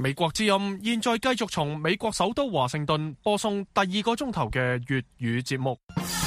美國之音現在繼續從美國首都華盛頓播送第二個鐘頭嘅粵語節目。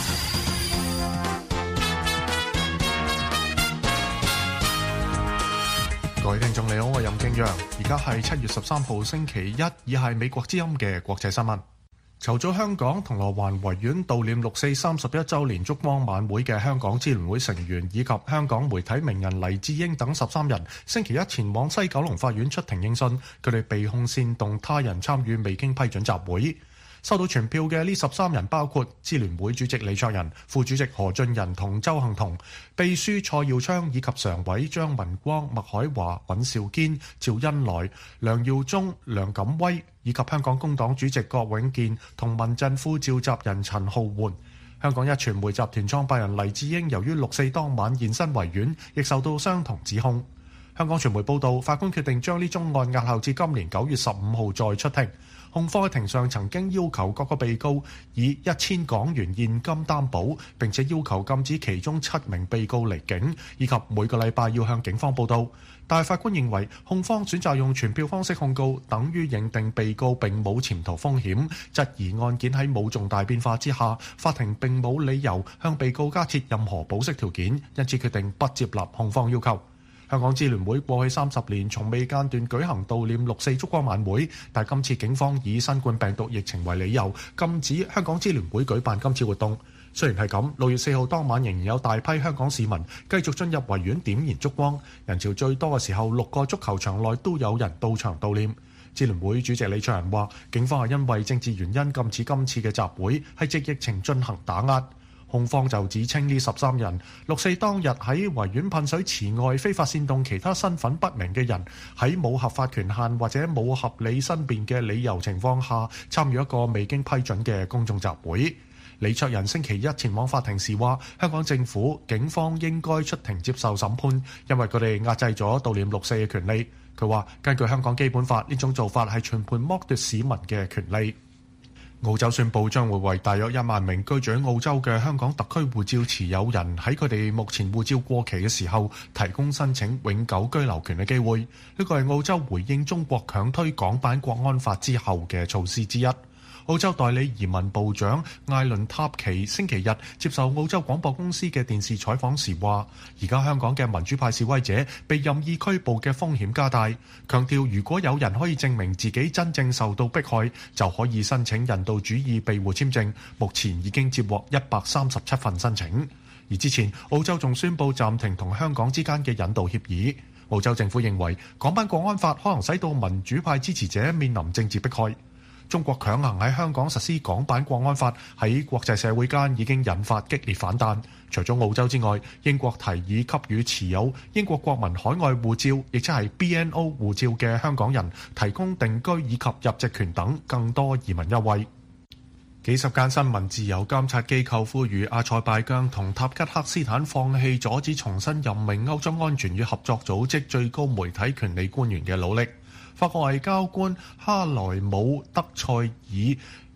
各位聽眾你好，我係任敬陽，而家係7月13號星期一，以係美國之音嘅國際新聞。籌組香港銅鑼灣維園悼念六四31週年燭光晚會嘅香港支聯會成員以及香港媒體名人黎智英等13人，星期一前往西九龍法院出庭應訊，佢哋被控煽動他人參與未經批准集會。收到傳票嘅呢13人包括支聯會主席李卓人、副主席何俊仁同周幸彤、秘書蔡耀昌以及常委張文光、麥海華、尹兆堅、趙恩來、梁耀忠、梁錦威以及香港工黨主席郭永健同民陣副召集人陳浩桓。香港一傳媒集團創辦人黎智英由於六四當晚現身維園，亦受到相同指控。香港傳媒報道，法官決定將呢宗案押後至今年9月15號再出庭。控方喺庭上曾經要求各個被告以1000港元現金擔保，並且要求禁止其中7名被告離境，以及每個禮拜要向警方報到。但係法官認為控方選擇用傳票方式控告，等於認定被告並冇潛逃風險，質疑案件喺冇重大變化之下，法庭並冇理由向被告加設任何保釋條件，因此決定不接納控方要求。香港支聯會過去30年從未間斷舉行悼念六四燭光晚會，但今次警方以新冠病毒疫情為理由，禁止香港支聯會舉辦今次活動。雖然係咁，6月4號當晚仍然有大批香港市民繼續進入維園點燃燭光，人潮最多嘅時候6個足球場內都有人到場悼念。支聯會主席李卓人話，警方係因為政治原因禁止今次嘅集會，係藉疫情進行打壓。控方就指稱呢13人六四當日喺維園噴水池外非法煽動其他身份不明嘅人，喺冇合法權限或者冇合理申辯嘅理由情況下參與一個未經批准嘅公眾集會。李卓人星期一前往法庭時話，香港政府、警方應該出庭接受審判，因為佢哋壓制咗悼念六四嘅權利。佢話根據香港基本法，呢種做法係全盤剝奪市民嘅權利。澳洲宣布將會為大約1萬名居住喺澳洲嘅香港特區護照持有人喺佢哋目前護照過期嘅時候提供申請永久居留權嘅機會。呢個係澳洲回應中國強推港版國安法之後嘅措施之一。澳洲代理移民部長艾倫塔奇星期日接受澳洲廣播公司嘅電視採訪時話，而家香港嘅民主派示威者被任意拘捕嘅風險加大，強調如果有人可以證明自己真正受到迫害，就可以申請人道主義庇護簽證。目前已經接獲137份申請。而之前澳洲仲宣布暫停同香港之間嘅引渡協議。澳洲政府認為港版國安法可能使到民主派支持者面臨政治迫害。中國強行喺香港實施港版國安法，喺國際社會間已經引發激烈反彈。除咗澳洲之外，英國提議給予持有英國國民海外護照，亦即係 BNO 護照嘅香港人提供定居以及入籍權等更多移民優惠。幾十間新聞自由監察機構呼籲阿塞拜疆同塔吉克斯坦放棄阻止重新任命歐洲安全與合作組織最高媒體權力官員嘅努力。法國外交官哈萊姆德塞爾喺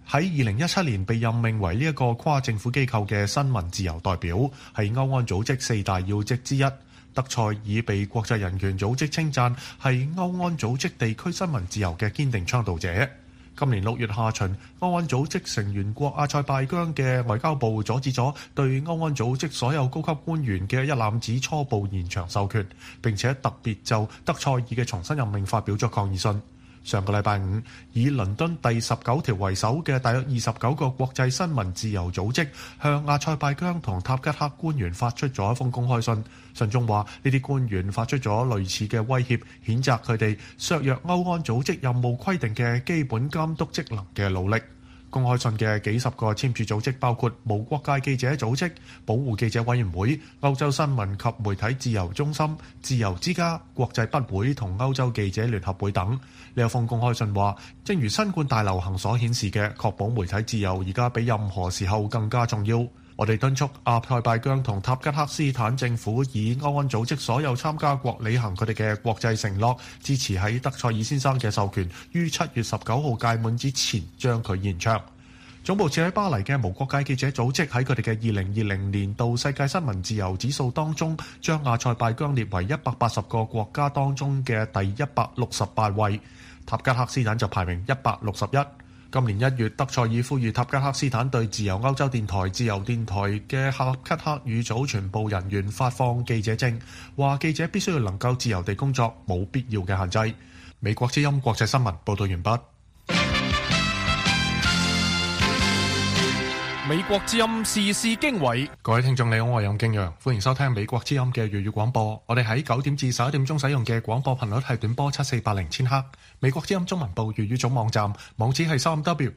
2017年被任命為呢一個跨政府機構嘅新聞自由代表，係歐安組織4大要職之一。德塞爾被國際人權組織稱讚係歐安組織地區新聞自由嘅堅定倡導者。今年6月下旬，歐安組織成員國阿塞拜疆嘅外交部阻止咗對歐安組織所有高級官員嘅一攬子初步延長授權，並且特別就德塞爾嘅重新任命發表咗抗議信。上個禮拜五，以倫敦第19條為首嘅大約29個國際新聞自由組織向阿塞拜疆同塔吉克官員發出咗一封公開信，信中話呢啲官員發出咗類似嘅威脅，譴責佢哋削弱歐安組織任務規定嘅基本監督職能嘅努力。公開信嘅幾十個簽署組織包括無國界記者組織、保護記者委員會、歐洲新聞及媒體自由中心、自由之家、國際筆會同歐洲記者聯合會等。呢一封公開信話，正如新冠大流行所顯示嘅，確保媒體自由而家比任何時候更加重要。我哋敦促阿塞拜疆同塔吉克斯坦政府以歐安組織所有參加國履行佢哋嘅國際承諾，支持喺德塞爾先生嘅授權於7月19號屆滿之前將佢延長。總部設喺巴黎嘅無國界記者組織喺佢哋嘅2020年度世界新聞自由指數當中，將阿塞拜疆列為180個國家當中嘅第168位。 塔吉克斯坦就排名161。今年1月，德塞爾呼籲塔吉克斯坦對自由歐洲電台、自由電台嘅喀吉克語組全部人員發放記者證，話記者必須要能夠自由地工作，冇必要嘅限制。美國之音國際新聞報道完畢。 美國之音時事經緯， 各位聽眾你好，我係任敬陽，歡迎收聽美國之音嘅粵語廣播。我哋喺9點至11點鐘使用嘅廣播頻率係短波7480千赫。美國之音中文部粵語總網站網址係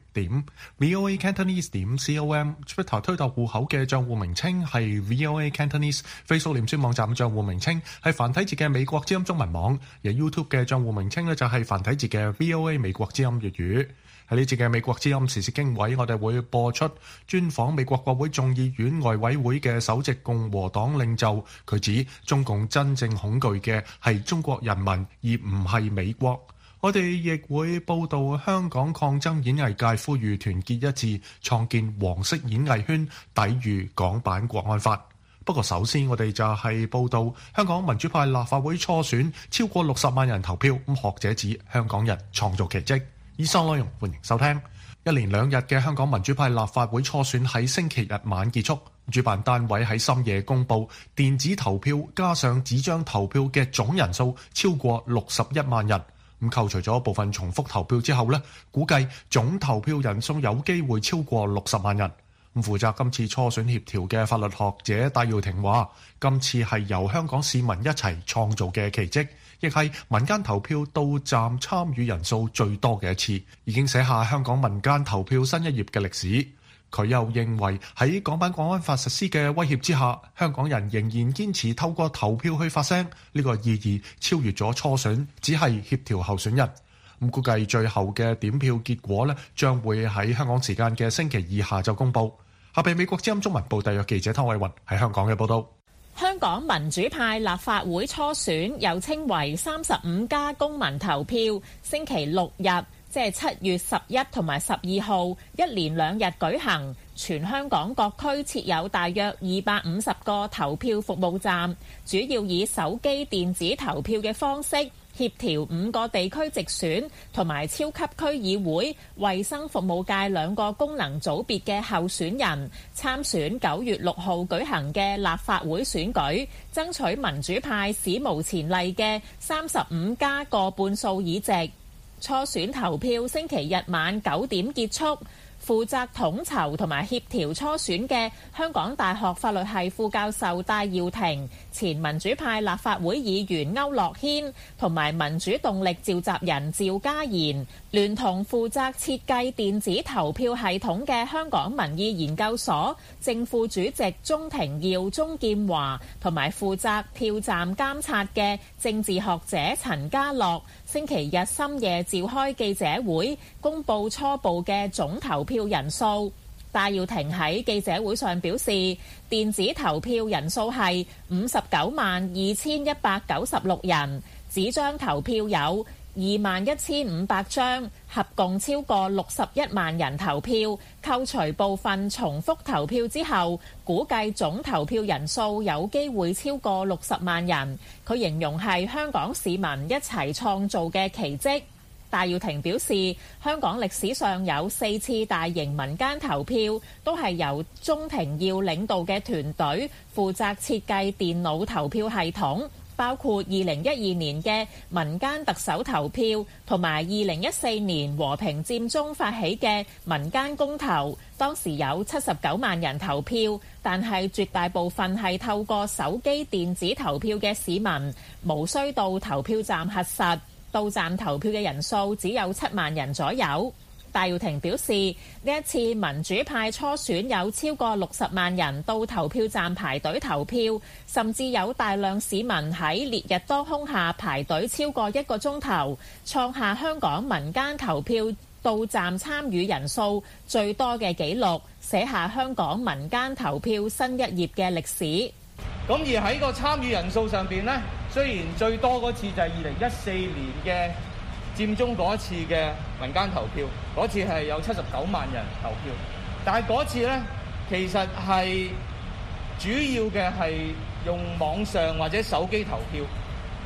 3w.voacantonese.com，Twitter 推特戶口嘅賬戶名稱係 VOA Cantonese，Facebook 臉書網站賬戶名稱係繁體字嘅美國之音中文網，而 YouTube 嘅賬戶名稱呢就係繁體字嘅 VOA 美國之音粵語。喺呢節嘅美國之音時事經緯，我哋會播出專訪美國國會眾議院外委會嘅首席共和黨領袖，佢指中共真正恐懼嘅係中國人民，而唔係美國。我哋亦會報道香港抗爭演藝界呼籲團結一致，創建黃色演藝圈，抵禦港版國安法。不過首先我哋就係報道香港民主派立法會初選，超過60萬人投票，咁學者指香港人創造奇蹟。以上內容歡迎收聽。一連2日嘅香港民主派立法會初選喺星期日晚結束，主辦單位喺深夜公布電子投票加上紙張投票嘅總人數超過61萬人。咁扣除咗部分重複投票之後呢，估計總投票人數有機會超過60萬人。咁負責今次初選協調嘅法律學者戴耀廷話，今次係由香港市民一齊創造嘅奇蹟，亦係民間投票到站參與人數最多嘅一次，已經寫下香港民間投票新一頁嘅歷史。佢又認為喺港版國安法實施嘅威脅之下，香港人仍然堅持透過投票去發聲，呢個意義超越咗初選，只係協調候選人。咁估計最後嘅點票結果呢，將會喺香港時間嘅星期二下晝公佈。下邊美國之音中文部特約記者湯偉雲喺香港嘅報導。 香港民主派立法會初選又稱為35+公民投票，星期六日，即係7月11同埋12號，一連2日舉行。全香港各區設有大約250個投票服務站，主要以手機電子投票嘅方式協調5個地區直選同埋超級區議會、衛生服務界2個功能組別嘅候選人參選9月6號舉行嘅立法會選舉，爭取民主派史無前例嘅35+過半數議席。初選投票星期日晚9點結束。負責統籌同埋協調初選嘅香港大學法律系副教授戴耀廷、前民主派立法會議員區諾軒同埋民主動力召集人趙家賢，聯同負責設計電子投票系統嘅香港民意研究所正副主席鍾庭耀、鍾劍華同埋負責票站監察嘅政治學者陳家樂，星期日深夜召開記者會，公佈初步嘅總投票人數。戴耀廷喺記者會上表示，電子投票人數係592196人，紙張投票有21500張，合共超過61萬人投票。扣除部分重複投票之後，估計總投票人數有機會超過60萬人。佢形容係香港市民一齊創造嘅奇蹟。戴耀廷表示，香港歷史上有4次大型民間投票，都係由鍾庭耀領導嘅團隊負責設計電腦投票系統，包括2012年嘅民間特首投票，同埋2014年和平佔中發起嘅民間公投。當時有79萬人投票，但係絕大部分係透過手機電子投票嘅市民，無需到投票站核實。到站投票嘅人數只有7萬人左右。戴耀廷表示，呢一次民主派初選有超過60萬人到投票站排隊投票，甚至有大量市民喺烈日當空下排隊超過1個鐘頭，創下香港民間投票到站參與人數最多嘅紀錄，寫下香港民間投票新一頁嘅歷史。 咁而喺個參與人數上邊呢，雖然最多嗰次就係2014年嘅佔中嗰一次嘅民間投票，嗰次係有79萬人投票，但係嗰次呢，其實係主要嘅係用網上或者手機投票，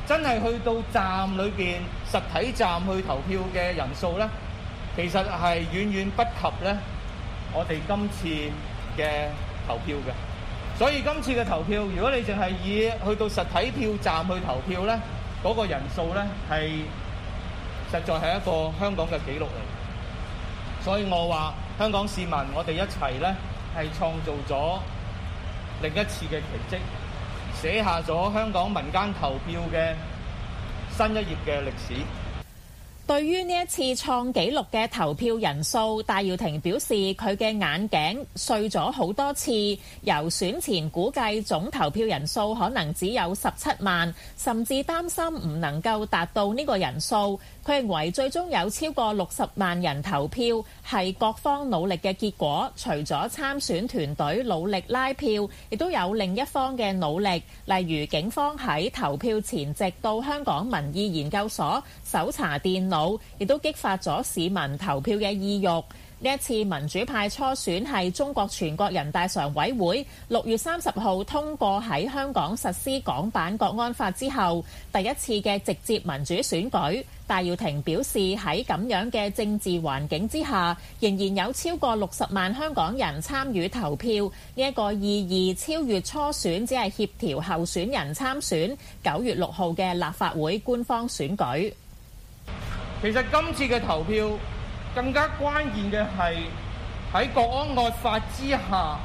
真係去到站裏邊實體站去投票嘅人數咧，其實係遠遠不及咧我哋今次嘅投票嘅。所以今次嘅投票，如果你淨係以去到實體票站去投票咧，嗰個人數咧係實在係一個香港嘅紀錄嚟。所以我話香港市民，我哋一齊咧係創造咗另一次嘅奇蹟，寫下咗香港民間投票嘅新一頁嘅歷史。 對於呢一次創紀錄嘅投票人數，戴耀廷表示佢嘅眼鏡碎咗好多次，由選前估計總投票人數可能只有17萬，甚至擔心唔能夠達到呢個人數。佢認為最終有超過60萬人投票係各方努力嘅結果，除咗參選團隊努力拉票，亦都有另一方嘅努力，例如警方喺投票前夕到香港民意研究所搜查電腦，亦都激發咗市民投票嘅意欲。呢一次民主派初選係中國全國人大常委會6月30號通過喺香港實施港版國安法之後第一次嘅直接民主選舉。戴耀廷表示喺咁樣嘅政治環境之下，仍然有超過60萬香港人參與投票，呢一個意義超越初選只係協調候選人參選9月6號嘅立法會官方選舉。 其實今次嘅投票更加關鍵嘅係喺國安法之下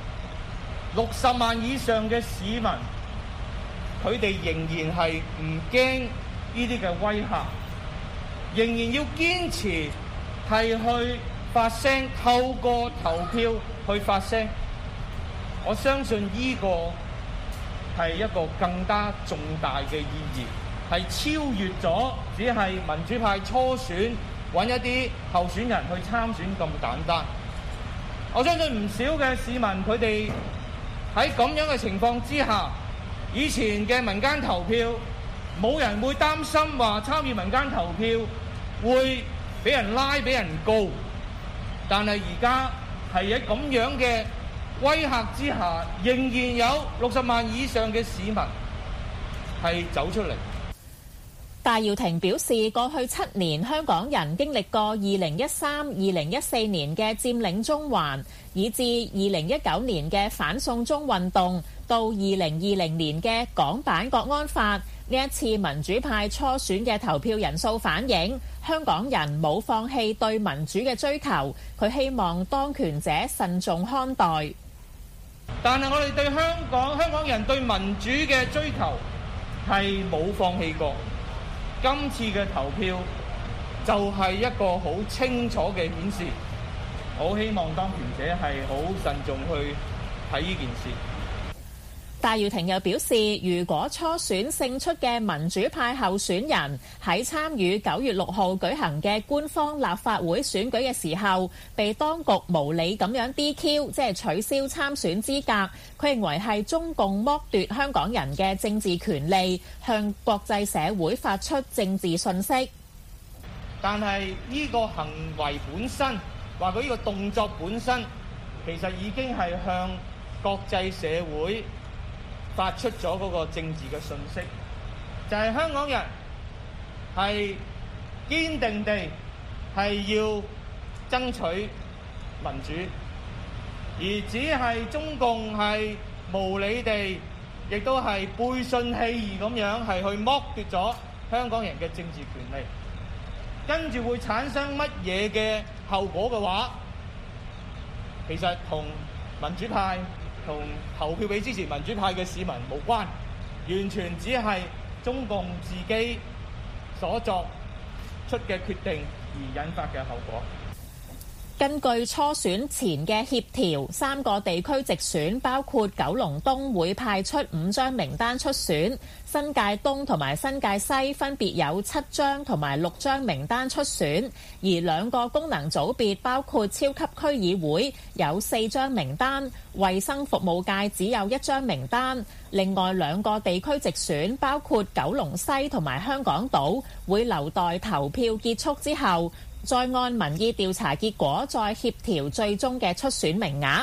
，60萬以上嘅市民，佢哋仍然係唔驚呢啲嘅威嚇，仍然要堅持係去發聲，透過投票去發聲。我相信呢個係一個更加重大嘅意義，係超越咗只係民主派初選揾一啲候選人去參選咁簡單。我相信唔少嘅市民，佢哋喺咁樣嘅情況之下，以前嘅民間投票冇人會擔心話參與民間投票會俾人拉俾人告，但係而家係喺咁樣嘅威嚇之下，仍然有60萬以上嘅市民係走出嚟。 戴耀廷表示，過去7年香港人經歷過2013、2014年嘅佔領中環，以至2019年嘅反送中運動，到2020年嘅港版國安法。呢一次民主派初選嘅投票人數反映，香港人冇放棄對民主嘅追求。佢希望當權者慎重看待。 但係我哋對香港人對民主嘅追求係冇放棄過。今次嘅投票就係一個好清楚嘅顯示，我希望當權者係好慎重去睇呢件事。 戴耀廷又表示，如果初選勝出嘅民主派候選人喺參與9月6號舉行嘅官方立法會選舉嘅時候，被當局無理咁樣 DQ， 即係取消參選資格，佢認為係中共剝奪香港人嘅政治權利，向國際社會發出政治訊息。 但係呢個行為本身，話佢呢個動作本身，其實已經係向國際社會發出咗嗰個政治嘅訊息，就係香港人係堅定地係要爭取民主，而只係中共係無理地，亦都係背信棄義咁樣係去剝奪咗香港人嘅政治權利，跟住會產生乜嘢嘅後果嘅話，其實同民主派同投票俾支持民主派嘅市民無關，完全只係中共自己所作出嘅決定而引發嘅後果。 根據初選前嘅協調，3個地區直選包括九龍東會派出5張名單出選，新界東同埋新界西分別有7張同埋6張名單出選，而2個功能組別包括超級區議會有4張名單，衛生服務界只有1張名單。另外2個地區直選包括九龍西同埋香港島，會留待投票結束之後再按民意調查結果再協調最終嘅出選名額。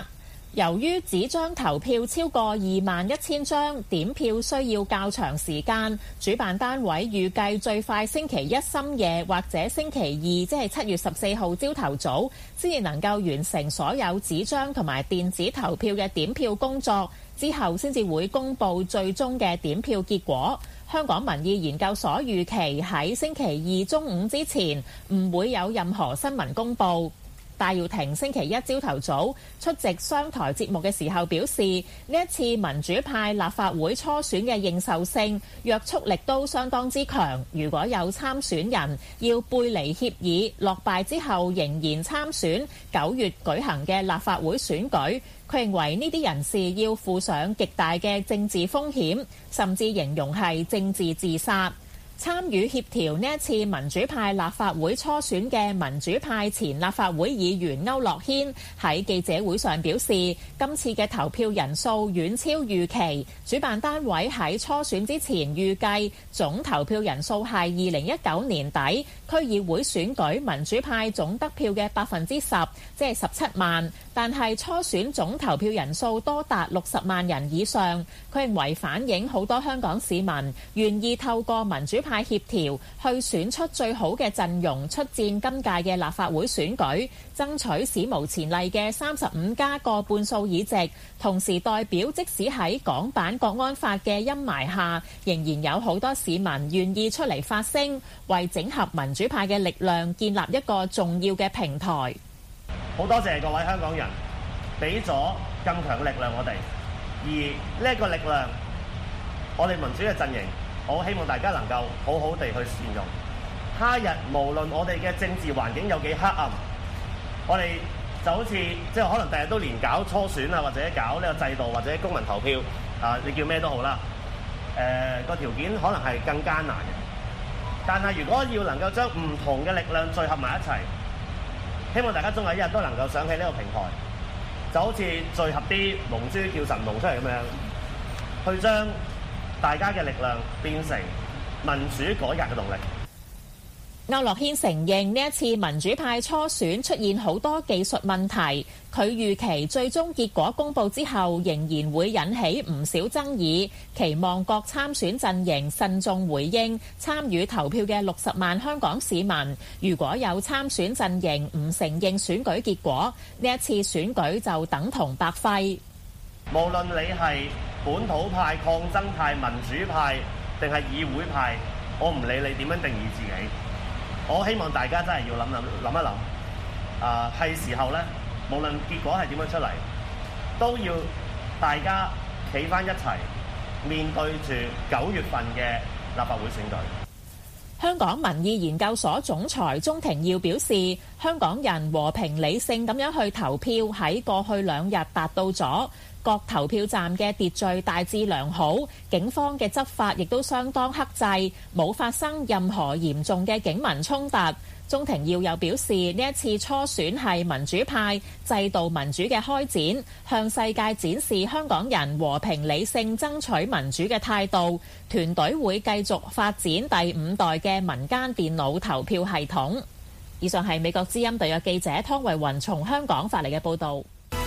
由於紙張投票超過21,000張，點票需要較長時間，主辦單位預計最快星期一深夜或者星期二，即係7月14號朝頭早，先至能夠完成所有紙張同埋電子投票嘅點票工作，之後先至會公佈最終嘅點票結果。香港民意研究所預期喺星期二中午之前唔會有任何新聞公佈。戴耀廷星期一朝頭早出席商台節目嘅時候表示，呢一次民主派立法會初選嘅認受性、約束力都相當之強。如果有參選人要背離協議，落敗之後仍然參選9月舉行嘅立法會選舉，佢認為呢啲人士要負上極大嘅政治風險，甚至形容係政治自殺。參與協調呢一次民主派立法會初選嘅民主派前立法會議員區諾軒喺記者會上表示，今次嘅投票人數遠超預期，主辦單位喺初選之前預計總投票人數係2019年底區議會選舉民主派總得票嘅10%，即係17萬，但係初選總投票人數多達60萬人以上。佢認為反映好多香港市民願意透過民主派協調去選出最好嘅陣容出戰今屆嘅立法會選舉，爭取史無前例嘅35加過半數議席，同時代表即使喺港版國安法嘅陰霾下，仍然有好多市民願意出嚟發聲，為整合民主派嘅力量建立一個重要嘅平台。 好多謝各位香港人俾咗咁強嘅力量我哋，而呢一個力量，我哋民主嘅陣營，我希望大家能夠好好地去善用。他日無論我哋嘅政治環境有幾黑暗，我哋就好似即係可能第日都連搞初選啊，或者搞呢個制度，或者公民投票啊，你叫咩都好啦。個條件可能係更艱難嘅，但係如果要能夠將唔同嘅力量聚合埋一齊，希望大家終有一日都能夠想起呢個平台，就好似聚合啲龍珠叫神龍出嚟咁樣，去將大家嘅力量變成民主改革嘅動力。 區諾軒承認呢一次民主派初選出現好多技術問題，佢預期最終結果公佈之後仍然會引起唔少爭議，期望各參選陣營慎重回應參與投票嘅60萬香港市民。如果有參選陣營唔承認選舉結果，呢一次選舉就等同白費。 無論你係本土派、抗爭派、民主派定係議會派，我唔理你點樣定義自己。我希望大家真係要諗一諗，係時候咧，無論結果係點樣出嚟，都要大家企返一齊，面對住9月份嘅立法會選舉。 香港民意研究所總裁鍾庭耀表示，香港人和平理性咁樣去投票，喺過去2日達到咗。各投票站嘅秩序大致良好，警方嘅執法亦都相當克制，冇發生任何嚴重嘅警民衝突。鍾庭耀又表示，呢一次初選係民主派制度民主嘅開展，向世界展示香港人和平理性爭取民主嘅態度。團隊會繼續發展第5代嘅民間電腦投票系統。以上係美國之音特約記者湯慧雲從香港發嚟嘅報導。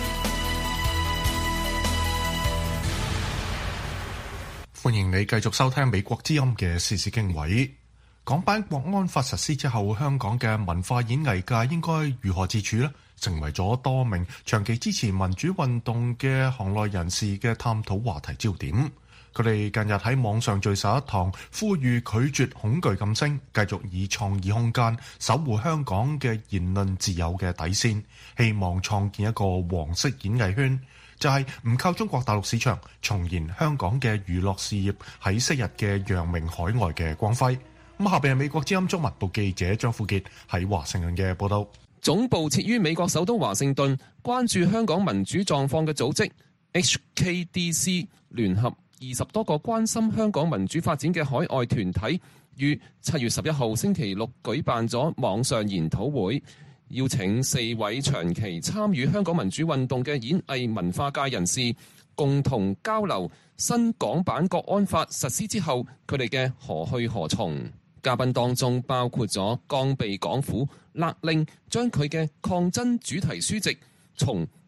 歡迎你繼續收聽美國之音嘅時事經緯。港版國安法實施之後，香港嘅文化演藝界應該如何自處呢？成為咗多名長期支持民主運動嘅行內人士嘅探討話題焦點。佢哋近日喺網上聚首一堂，呼籲拒絕恐懼禁聲，繼續以創意空間守護香港嘅言論自由嘅底線，希望創建一個黃色演藝圈，就係唔靠中國大陸市場，重燃香港嘅娛樂事業喺昔日嘅揚名海外嘅光輝。咁下邊係美國之音中文部記者張富傑喺華盛頓嘅報道。 總部設於美國首都華盛頓，關注香港民主狀況嘅組織 HKDC 聯合20多個關心香港民主發展嘅海外團體，於7月11號星期六舉辦咗網上研討會，邀請4位長期參與香港民主運動嘅演藝文化界人士，共同交流新港版國安法實施之後佢哋嘅何去何從。嘉賓當中包括咗剛被港府勒令將佢嘅抗爭主題書籍從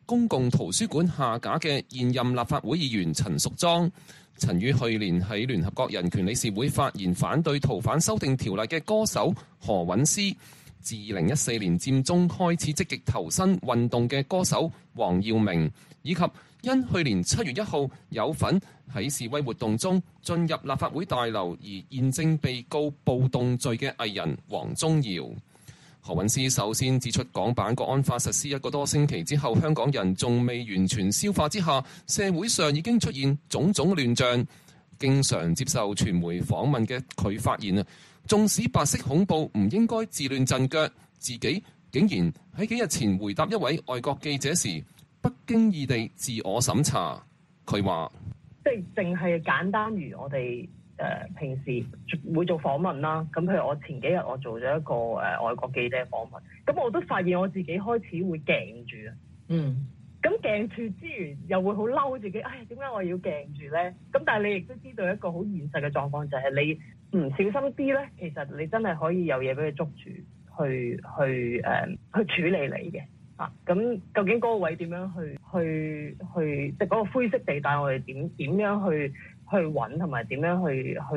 公共圖書館下架嘅現任立法會議員陳淑莊。曾於去年喺聯合國人權理事會發言反對逃犯修訂條例嘅歌手何韻詩，自2014年佔中開始積極投身運動嘅歌手黃耀明，以及因去年7月1號有份喺示威活動中進入立法會大樓而現正被告暴動罪嘅藝人黃宗堯。何韻詩首先指出，港版國安法實施1個多星期之後，香港人仲未完全消化之下，社會上已經出現種種亂象。經常接受傳媒訪問嘅佢發現啊，縱使白色恐怖唔應該自亂陣腳，自己竟然喺幾日前回答一位外國記者時，不經意地自我審查。佢話： 即係淨係簡單如我哋平時會做訪問啦，咁譬如我前幾日我做咗一個外國記者訪問，咁我都發現我自己開始會鏡住啊。咁鏡住之餘又會好嬲自己，點解我要鏡住咧？咁但係你亦都知道一個好現實嘅狀況，就係你唔小心啲咧，其實你真係可以有嘢俾佢捉住，去處理你嘅。咁究竟嗰個位點樣去即係嗰個灰色地帶，我哋點樣去揾同埋點樣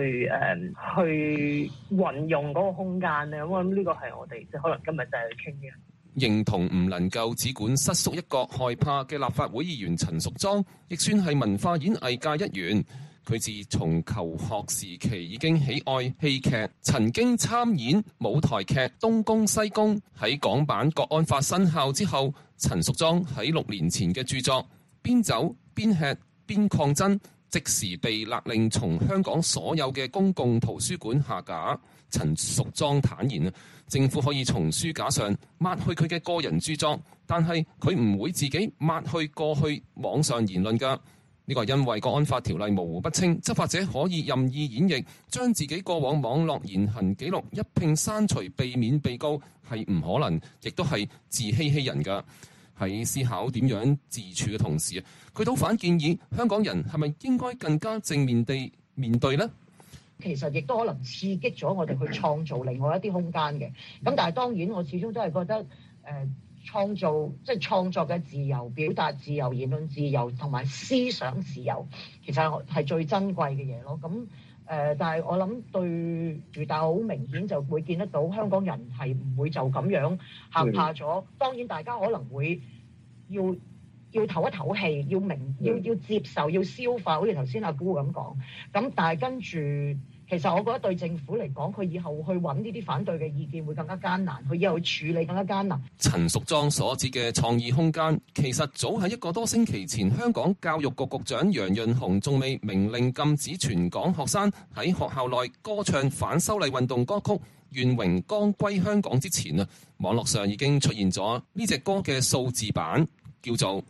去運用嗰個空間咧？我諗呢個係我哋即係可能今日就係去傾嘅。 認同唔能夠只管瑟縮一角害怕嘅立法會議員陳淑莊，亦算係文化演藝界一員。佢自從求學時期已經喜愛戲劇，曾經參演舞台劇《東宮西宮》。喺港版國安法生效之後，陳淑莊喺6年前嘅著作《邊走邊吃邊抗爭》即時被勒令從香港所有嘅公共圖書館下架。陳淑莊坦言，政府可以從書架上抹去佢嘅個人著作，但係佢唔會自己抹去過去網上言論㗎。呢個係因為國安法條例模糊不清，執法者可以任意演繹，將自己過往網絡言行記錄一併刪除，避免被告係唔可能，亦都係自欺欺人㗎。喺思考點樣自處嘅同時，佢倒反建議香港人係咪應該更加正面地面對呢？ 其實亦都可能刺激咗我哋去創造另外一啲空間嘅。咁但係當然我始終都係覺得創造即係創作嘅自由、表達自由、言論自由同埋思想自由，其實係最珍貴嘅嘢咯。咁但係我諗對住，但係好明顯就會見得到香港人係唔會就咁樣嚇怕咗。當然大家可能會要唞一唞氣，要接受、要消化，好似頭先阿姑咁講。咁但係跟住，其實我覺得對政府嚟講，佢以後去揾呢啲反對嘅意見會更加艱難，佢以後去處理更加艱難。 陳淑莊所指嘅創意空間，其實早喺1個多星期前，香港教育局局長楊潤雄仲未明令禁止全港學生喺學校內歌唱反修例運動歌曲《願榮光歸香港》之前啊，網絡上已經出現咗呢隻歌嘅數字版，叫做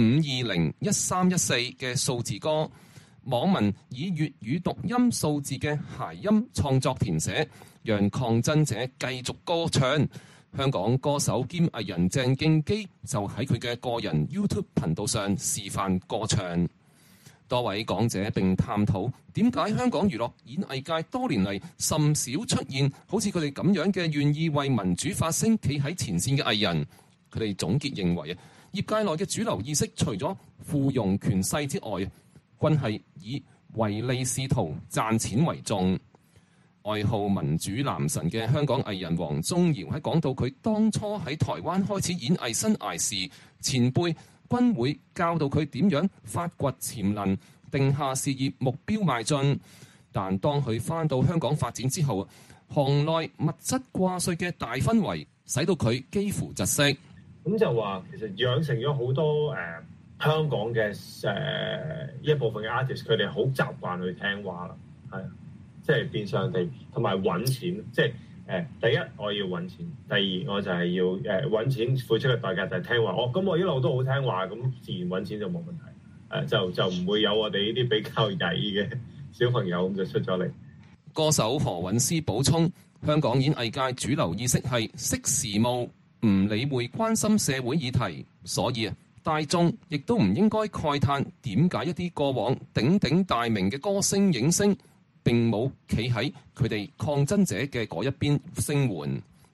5201314嘅數字歌。網民以粵語讀音數字嘅諧音創作填寫，讓抗爭者繼續歌唱。香港歌手兼藝人鄭敬基就喺佢嘅個人 YouTube 頻道上示範歌唱。多位講者並探討點解香港娛樂演藝界多年嚟甚少出現好似佢哋咁樣嘅願意為民主發聲、企喺前線嘅藝人。佢哋總結認為，業界內嘅主流意識除咗附庸權勢之外，均係以唯利是圖、賺錢為重。愛好民主男神嘅香港藝人黃宗堯喺講到佢當初喺台灣開始演藝生涯時，前輩均會教導佢點樣發掘潛能，定下事業目標邁進。但當佢返到香港發展之後，行內物質掛帥嘅大氛圍，使到佢幾乎窒息。 咁就話其實養成咗好多香港嘅一部分嘅 artist， 佢哋好習慣去聽話啦，係啊，即係變相地同埋揾錢，即係第一我要揾錢，第二我就係要揾錢付出嘅代價就係聽話。咁我一路都好聽話，咁自然揾錢就冇問題。就唔會有我哋呢啲比較曳嘅小朋友咁就出咗嚟。 歌手何韻詩補充，香港演藝界主流意識係識時務，唔理會關心社會議題，所以大眾亦都唔應該慨嘆點解一啲過往鼎鼎大名嘅歌星影星並冇企喺佢哋抗爭者嘅嗰一邊聲援。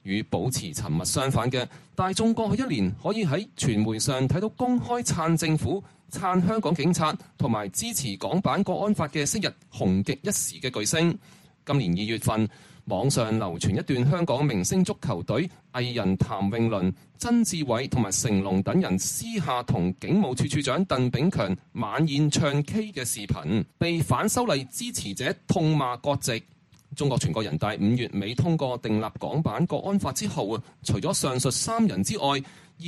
與保持沉默相反嘅，大眾過去一年可以喺傳媒上睇到公開撐政府、撐香港警察同埋支持港版國安法嘅昔日紅極一時嘅巨星。今年2月份，網上流傳一段香港明星足球隊藝人譚詠麟、曾志偉同埋成龍等人私下同警務處處長鄧炳強晚宴唱 K 嘅視頻，被反修例支持者痛罵割席。中國全國人大5月尾通過訂立港版國安法之後，除咗上述3人之外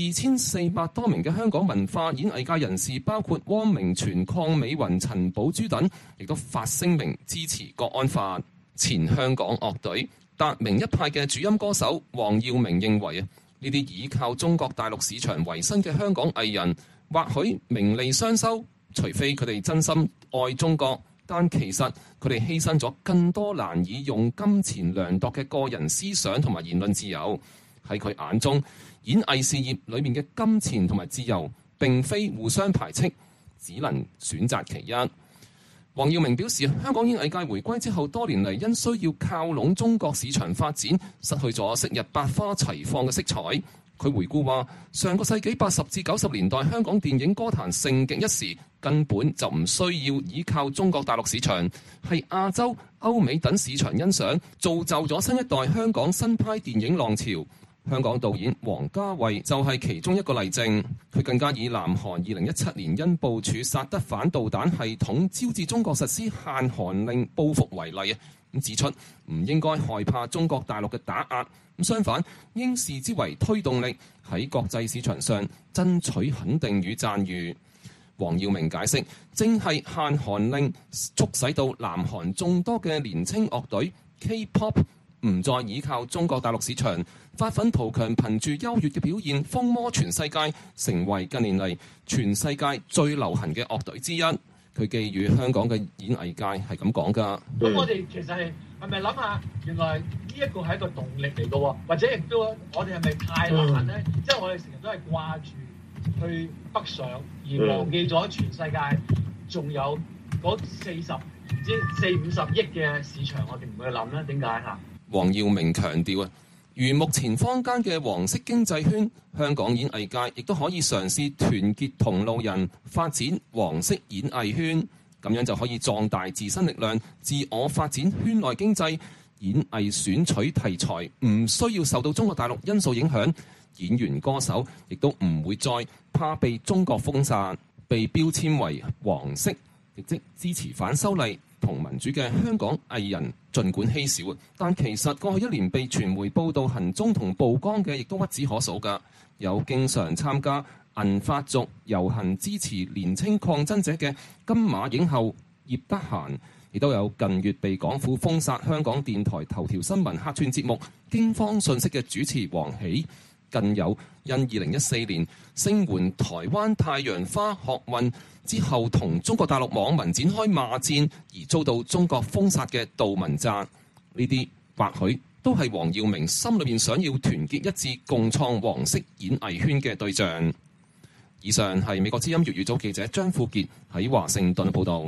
，2400多名嘅香港文化演藝界人士，包括汪明荃、鄺美雲、陳寶珠等，亦都發聲明支持國安法。前香港樂隊達明一派嘅主音歌手黃耀明認為呢啲依靠中國大陸市場為生嘅香港藝人，或許名利雙收，除非佢哋真心愛中國。但其實佢哋犧牲咗更多難以用金錢量度嘅個人思想同埋言論自由。喺佢眼中，演藝事業裏面嘅金錢同埋自由並非互相排斥，只能選擇其一。黃耀明表示，香港演藝界回歸之後多年嚟，因需要靠攏中國市場發展，失去咗昔日百花齊放嘅色彩。佢回顧話，上個世紀80至90年代香港電影歌壇盛極一時，根本就唔需要依靠中國大陸市場，係亞洲、歐美等市場欣賞，造就咗新一代香港新派電影浪潮。香港導演王家衛就係其中一個例證。佢更加以南韓2017年因部署薩德反導彈系統招致中國實施限韓令報復為例，指出唔應該害怕中國大陸嘅打壓，相反應視之為推動力，喺國際市場上爭取肯定與讚譽。黃耀明解釋，正係限韓令促使到南韓眾多嘅年青樂隊 K-pop 唔再依靠中國大陸市場，發奮圖強，憑住優越嘅表現風魔全世界，成為近年嚟全世界最流行嘅樂隊之一。佢寄語香港嘅演藝界係咁講㗎。 咁我哋其實係咪諗下，原來呢一個係一個動力嚟嘅喎？或者亦都我哋係咪太難咧？即係我哋成日都係掛住去北上，而忘記咗全世界仲有嗰40唔知40-50億嘅市場，我哋唔去諗咧？點解嚇？黃耀明強調如目前坊間嘅黃色經濟圈，香港演藝界亦都可以嘗試團結同路人，發展黃色演藝圈，咁樣就可以壯大自身力量，自我發展圈內經濟。演藝選取題材唔需要受到中國大陸因素影響，演員歌手亦都唔會再怕被中國封殺，被標籤為黃色，亦即支持反修例同民主嘅香港藝人，儘管稀少，但其實過去一年被傳媒報道行蹤同曝光嘅，亦都屈指可數㗎。有經常參加銀髮族遊行支持年青抗爭者嘅金馬影后葉德嫻，亦都有近月被港府封殺香港電台頭條新聞客串節目驚慌訊息嘅主持黃喜，更有因2014年聲援台灣太陽花學運之後同中國大陸網民展開罵戰而遭到中國封殺嘅杜汶澤，呢啲或許都係黃耀明心裏面想要團結一致共創黃色演藝圈嘅對象。以上係美國之音粵語組記者張富傑喺華盛頓報導。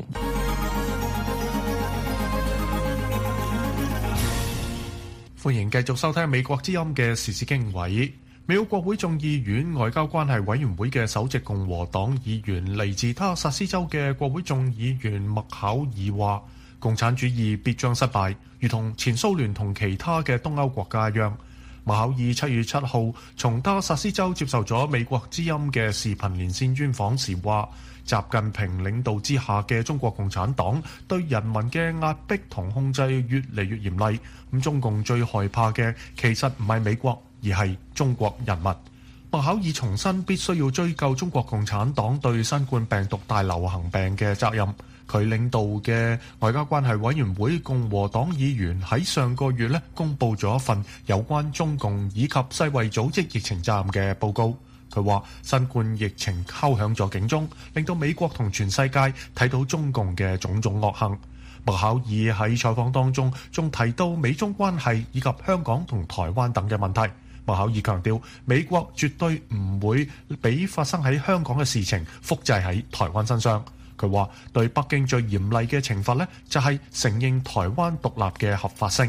歡迎繼續收聽美國之音嘅時事經緯。美國國會眾議院外交關係委員會嘅首席共和黨議員嚟自他薩斯州嘅國會眾議員麥考爾話，共產主義必將失敗，如同前蘇聯同其他嘅東歐國家一樣。麥考爾7月7號從他薩斯州接受咗美國之音嘅視頻連線專訪時話，習近平領導之下嘅中國共產黨對人民嘅壓迫同控制越嚟越嚴厲，咁中共最害怕嘅其實唔係美國，而係中國人民。麥考爾重申必須要追究中國共產黨對新冠病毒大流行病嘅責任。佢領導嘅外交關係委員會共和黨議員喺上個月公布咗一份有關中共以及世衛組織疫情責任嘅報告。佢話新冠疫情敲響咗警鐘，令到美國同全世界睇到中共嘅種種惡行。麥考爾喺採訪當中仲提到美中關係以及香港同台灣等嘅問題。麥考爾強調，美國絕對唔會俾發生喺香港嘅事情複製喺台灣身上。佢話對北京最嚴厲嘅懲罰就係承認台灣獨立嘅合法性。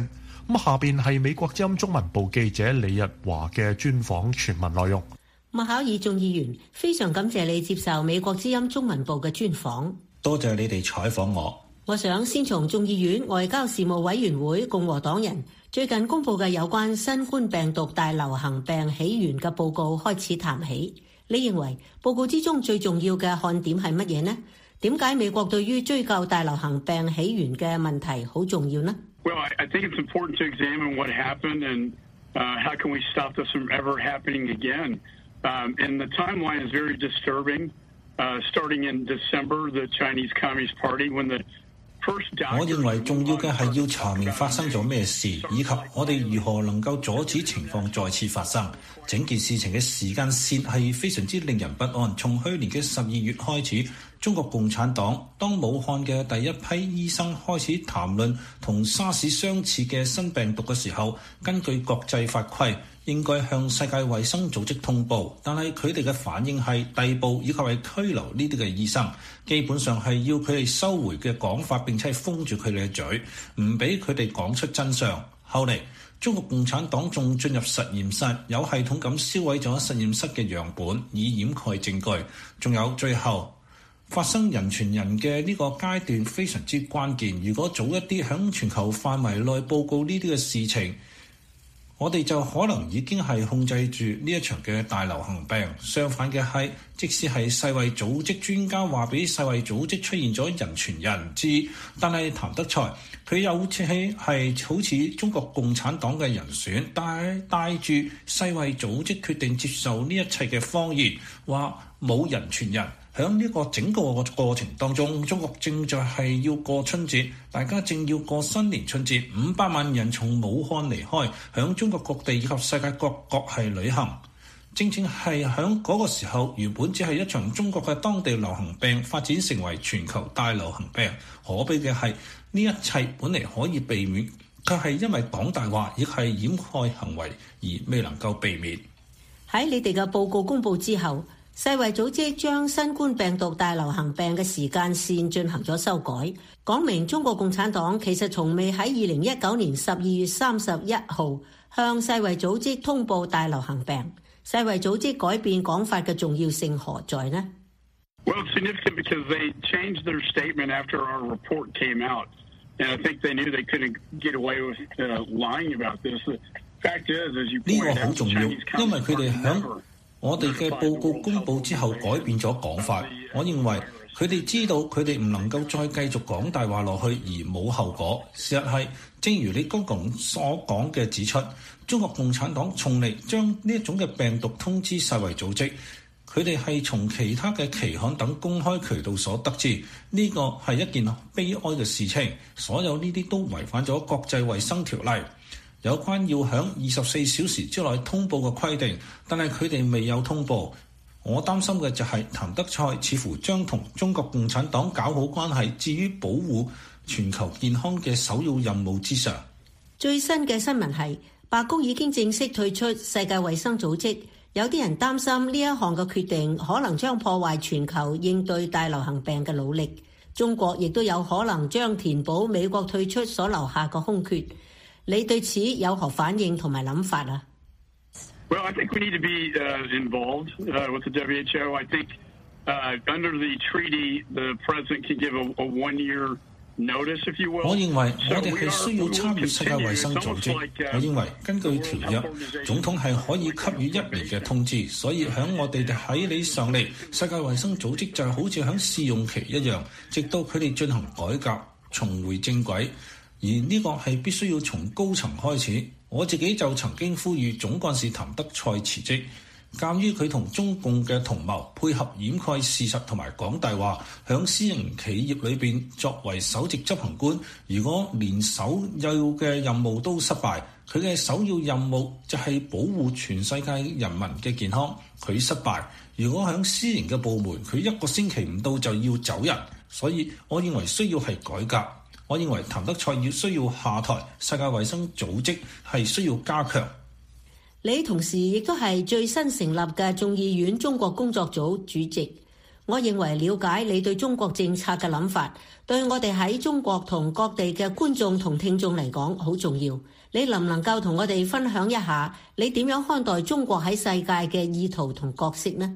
咁下邊係美國之音中文部記者李日華嘅專訪全文內容。 麥考爾眾議員，非常感謝你接受美國之音中文部嘅專訪。 多謝你哋採訪我。 我想先從眾議院外交事務委員會共和黨人最近公布嘅有關新冠病毒大流行病起源嘅報告開始談起。你認為報告之中最重要嘅看點係乜嘢呢？點解美國對於追究大流行病起源嘅問題好重要呢？ Well, I think it's important to examine what happened and how can we stop this from ever happening again. And the timeline is very disturbing. Starting in December, the Chinese Communist Party, when the first doctor... 我認為重要嘅係要查明發生咗咩事，以及我哋如何能夠阻止情況再次發生。整件事情嘅時間線係非常之令人不安。從去年嘅12月開始，中國共產黨當武漢嘅第一批醫生開始談論同沙士相似嘅新病毒嘅時候，根據國際法規，應該向世界衛生組織通報，但係佢哋嘅反應係逮捕以及係拘留呢啲嘅醫生，基本上係要佢哋收回嘅講法，並且係封住佢哋嘅嘴，唔俾佢哋講出真相。後嚟中國共產黨仲進入實驗室，有系統咁燒毀咗實驗室嘅樣本，以掩蓋證據。仲有最後發生人傳人嘅呢個階段非常之關鍵，如果早一啲響全球範圍內報告呢啲嘅事情，我哋就可能已經係控制住呢一場嘅大流行病。相反嘅係，即使係世衛組織專家話俾世衛組織出現咗人傳人知，但係譚德塞佢又好似中國共產黨嘅人選，帶住世衛組織決定接受呢一切嘅謊言，話冇人傳人。喺呢個整個過程當中，中國正在係要過春節，大家正要過新年春節，500萬人從武漢離開，響中國各地以及世界各國係旅行。正正係響嗰個時候，原本只係一場中國嘅當地流行病，發展成為全球大流行病。可悲嘅係呢一切本嚟可以避免，卻係因為講大話，亦係掩蓋行為而未能夠避免。 喺你哋嘅報告公佈之後，世衛組織將新冠病毒大流行病嘅時間線進行咗修改，講明中國共產黨其實從未喺2019年12月31號向世衛組織通報大流行病。世衛組織改變講法嘅重要性何在呢？ Well, it's significant because they changed their statement after our report came out, and I think they knew they couldn't get away with lying about this. The fact is, as you pointed out, the Chinese Communist Party never 我哋嘅報告公佈之後改變咗講法，我認為佢哋知道佢哋唔能夠再繼續講大話落去而冇後果。事實係，正如你剛剛所講嘅指出，中國共產黨從嚟將呢一種嘅病毒通知世衛組織，佢哋係從其他嘅期刊等公開渠道所得知，呢個係一件悲哀嘅事情。所有呢啲都違反咗國際衛生條例。有關要響24小時之內通報嘅規定，但係佢哋未有通報。我擔心嘅就係譚德塞似乎將同中國共產黨搞好關係置於保護全球健康嘅首要任務之上。 最新嘅新聞係白宮已經正式退出世界衛生組織，有啲人擔心呢一項嘅決定可能將破壞全球應對大流行病嘅努力。中國亦都有可能將填補美國退出所留下嘅空缺。你對此有何反應同埋諗法啊？ Well, I think we need to be involved with the WHO. I think under the treaty, the president can give a one-year notice, if you will. 我認為我哋係需要參與世界衛生組織。我認為根據條約，總統係可以給予1年嘅通知，所以響我哋喺理上嚟，世界衛生組織就好似響試用期一樣，直到佢哋進行改革，重回正軌。而呢個係必須要從高層開始。我自己就曾經呼籲總幹事譚德塞辭職。鑑於佢同中共嘅同謀配合掩蓋事實同埋講大話，響私營企業裏邊作為首席執行官，如果連首要嘅任務都失敗，佢嘅首要任務就係保護全世界人民嘅健康。佢失敗，如果響私營嘅部門，佢1個星期唔到就要走人。所以我認為需要係改革。我認為譚德塞需要下台，世界衛生組織係需要加強。 你同時亦都係最新成立嘅眾議院中國工作組主席。我認為了解你對中國政策嘅諗法，對我哋喺中國同各地嘅觀眾同聽眾嚟講好重要。 你能唔能夠同我哋分享一下你點樣看待中國喺世界嘅意圖同角色呢？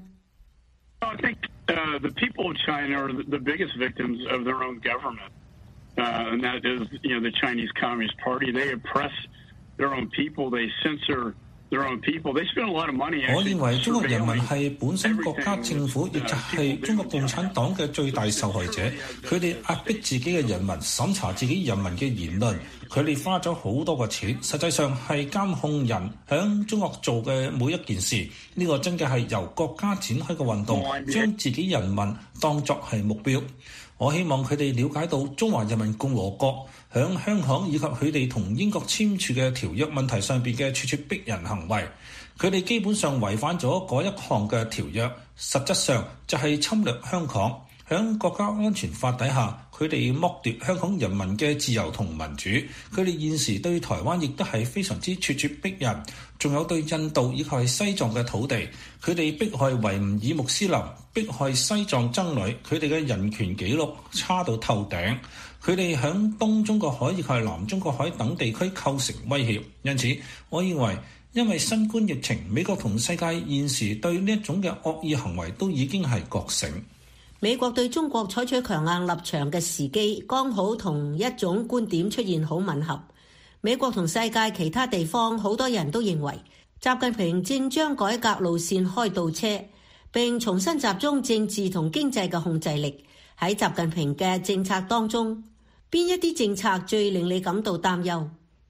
I think the people of China are the biggest victims of their own government, and that is, the Chinese Communist Party. They oppress their own people. They censor their own people. They spend a lot of money. 我認為中國人民係本身國家政府，亦就係中國共產黨嘅最大受害者。佢哋壓迫自己嘅人民，審查自己人民嘅言論。佢哋花咗好多個錢，實際上係監控人響中國做嘅每一件事。呢個真嘅係由國家展開嘅運動，將自己人民當作係目標。我希望佢哋了解到中華人民共和國響香港以及佢哋同英國簽署嘅條約問題上邊嘅處處逼人行為，佢哋基本上違反咗嗰一項嘅條約，實質上就係侵略香港。響國家安全法底下，佢哋剝奪香港人民嘅自由同民主。佢哋現時對台灣亦都係非常之咄咄逼人，仲有對印度以及係西藏嘅土地，佢哋迫害維吾爾穆斯林，迫害西藏僧侶，佢哋嘅人權紀錄差到透頂。佢哋響東中國海以及係南中國海等地區構成威脅。因此，我認為因為新冠疫情，美國同世界現時對呢一種嘅惡意行為都已經係覺醒。 美國對中國採取強硬立場嘅時機，剛好同一種觀點出現好吻合。美國同世界其他地方好多人都認為，習近平正將改革路線開倒車，並重新集中政治同經濟嘅控制力。喺習近平嘅政策當中，邊一啲政策最令你感到擔憂？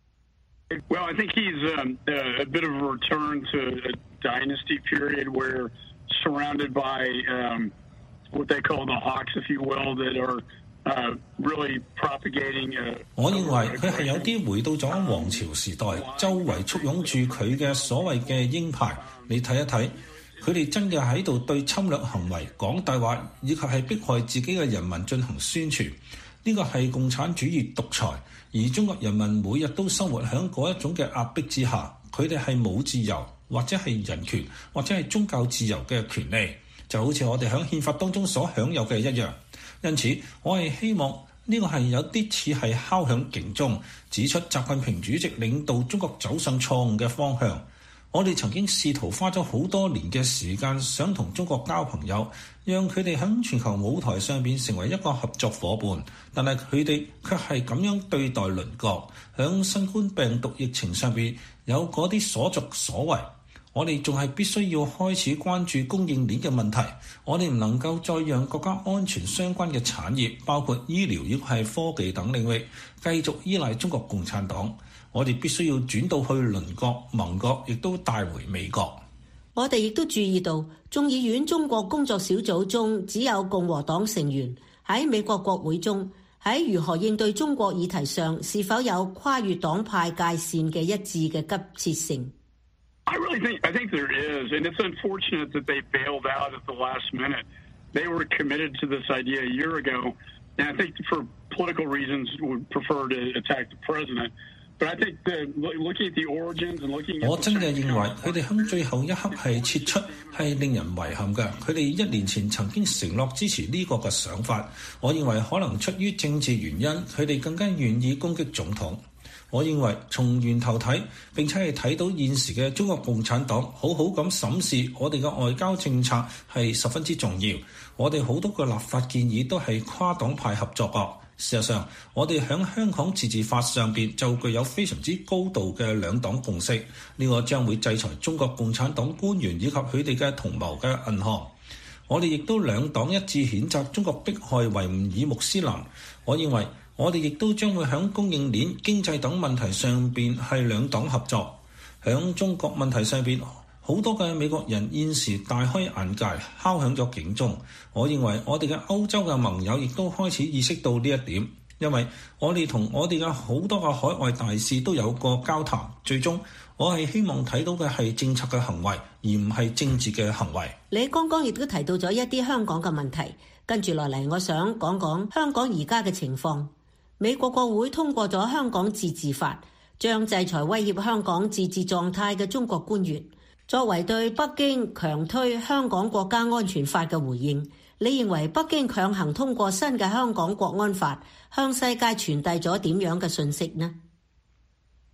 Well, I think he's a bit of a return to a dynasty period where surrounded by what they call the hawks, if you will, that are really propagating. 我認為佢係有啲回到咗王朝時代，周圍簇擁住佢嘅所謂嘅鷹派。你睇一睇，佢哋真嘅喺度對侵略行為講大話，以及係迫害自己嘅人民進行宣傳。呢個係共產主義獨裁，而中國人民每日都生活喺嗰一種嘅壓迫之下，佢哋係冇自由，或者係人權，或者係宗教自由嘅權利。就好似我哋喺憲法當中所享有嘅一樣，因此我係希望呢個係有啲似係敲響警鐘，指出習近平主席領導中國走上錯誤嘅方向。我哋曾經試圖花咗好多年嘅時間，想同中國交朋友，讓佢哋喺全球舞台上邊成為一個合作夥伴，但係佢哋卻係咁樣對待鄰國。喺新冠病毒疫情上邊有嗰啲所作所為。我哋仲係必須要開始關注供應鏈嘅問題，我哋唔能夠再讓國家安全相關嘅產業，包括醫療亦係科技等領域，繼續依賴中國共產黨。我哋必須要轉到去鄰國、盟國，亦都帶回美國。 我哋亦都注意到，眾議院中國工作小組中只有共和黨成員。喺美國國會中，喺如何應對中國議題上，是否有跨越黨派界線嘅一致嘅急切性 ？I think there is, and it's unfortunate that they bailed out at the last minute. They were committed to this idea a year ago, and I think for political reasons would prefer to attack the president. But I think looking at the origins and looking at 我真嘅認為佢哋喺最後一刻係撤出，係令人遺憾嘅。佢哋1年前曾經承諾支持呢個嘅想法，我認為可能出於政治原因，佢哋更加願意攻擊總統。我認為從源頭睇，並且係睇到現時嘅中國共產黨好好咁審視我哋嘅外交政策係十分之重要。我哋好多個立法建議都係跨黨派合作嘅。事實上，我哋喺香港自治法上邊就具有非常之高度嘅兩黨共識。呢個將會制裁中國共產黨官員以及佢哋嘅同謀嘅銀行。我哋亦都兩黨一致譴責中國迫害維吾爾穆斯林。我認為我哋亦都將會喺供應鏈、經濟等問題上邊係兩黨合作。喺中國問題上邊，好多嘅美國人現時大開眼界，敲響咗警鐘。我認為我哋嘅歐洲嘅盟友亦都開始意識到呢一點，因為我哋同我哋嘅好多嘅海外大使都有過交談。最終我係希望睇到嘅係政策嘅行為，而唔係政治嘅行為。 你剛剛亦都提到咗一啲香港嘅問題，跟住落嚟我想講講香港而家嘅情況。美國國會通過咗香港自治法，將制裁威脅香港自治狀態嘅中國官員。作為對北京強推香港國家安全法嘅回應，你認為北京強行通過新嘅香港國安法，向世界傳遞咗點樣嘅信息呢？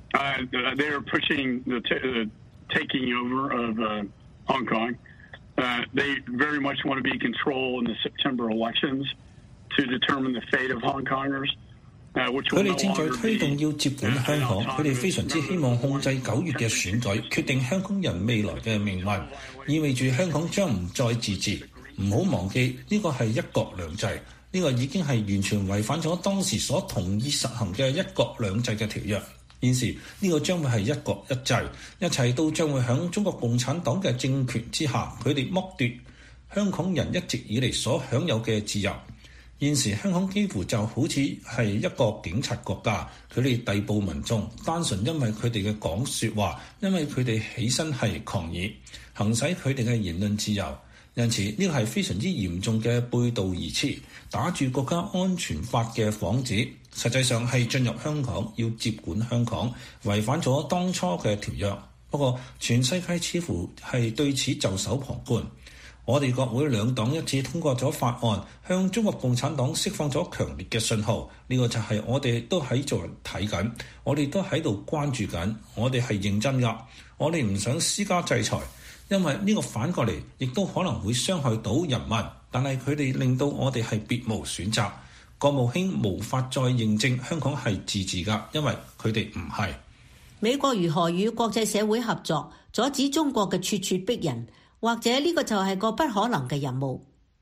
They are pushing the taking over of Hong Kong. They very much want to be in control in the September elections to determine the fate of Hong Kongers. 佢哋正在推動要接管香港，佢哋非常之希望控制9月嘅選舉，決定香港人未來嘅命運，意味住香港將唔再自治。唔好忘記呢個係一國兩制，呢個已經係完全違反咗當時所同意實行嘅一國兩制嘅條約。現時呢個將會係一國一制，一切都將會響中國共產黨嘅政權之下，佢哋剝奪香港人一直以嚟所享有嘅自由。現時香港幾乎就好似係一個警察國家，佢哋逮捕民眾，單純因為佢哋嘅講説話，因為佢哋起身係抗議，行使佢哋嘅言論自由。因此呢個係非常之嚴重嘅背道而馳，打住國家安全法嘅幌子，實際上係進入香港要接管香港，違反咗當初嘅條約。不過全世界似乎係對此袖手旁觀。我哋國會兩黨一致通過咗法案，向中國共產黨釋放咗強烈嘅信號。呢個就係我哋都喺度睇緊，我哋都喺度關注緊，我哋係認真㗎。我哋唔想施加制裁，因為呢個反過嚟亦都可能會傷害到人民。但係佢哋令到我哋係別無選擇。國務卿無法再認證香港係自治㗎，因為佢哋唔係。 美國如何與國際社會合作，阻止中國嘅咄咄逼人？或者呢個就係個不可能嘅任務。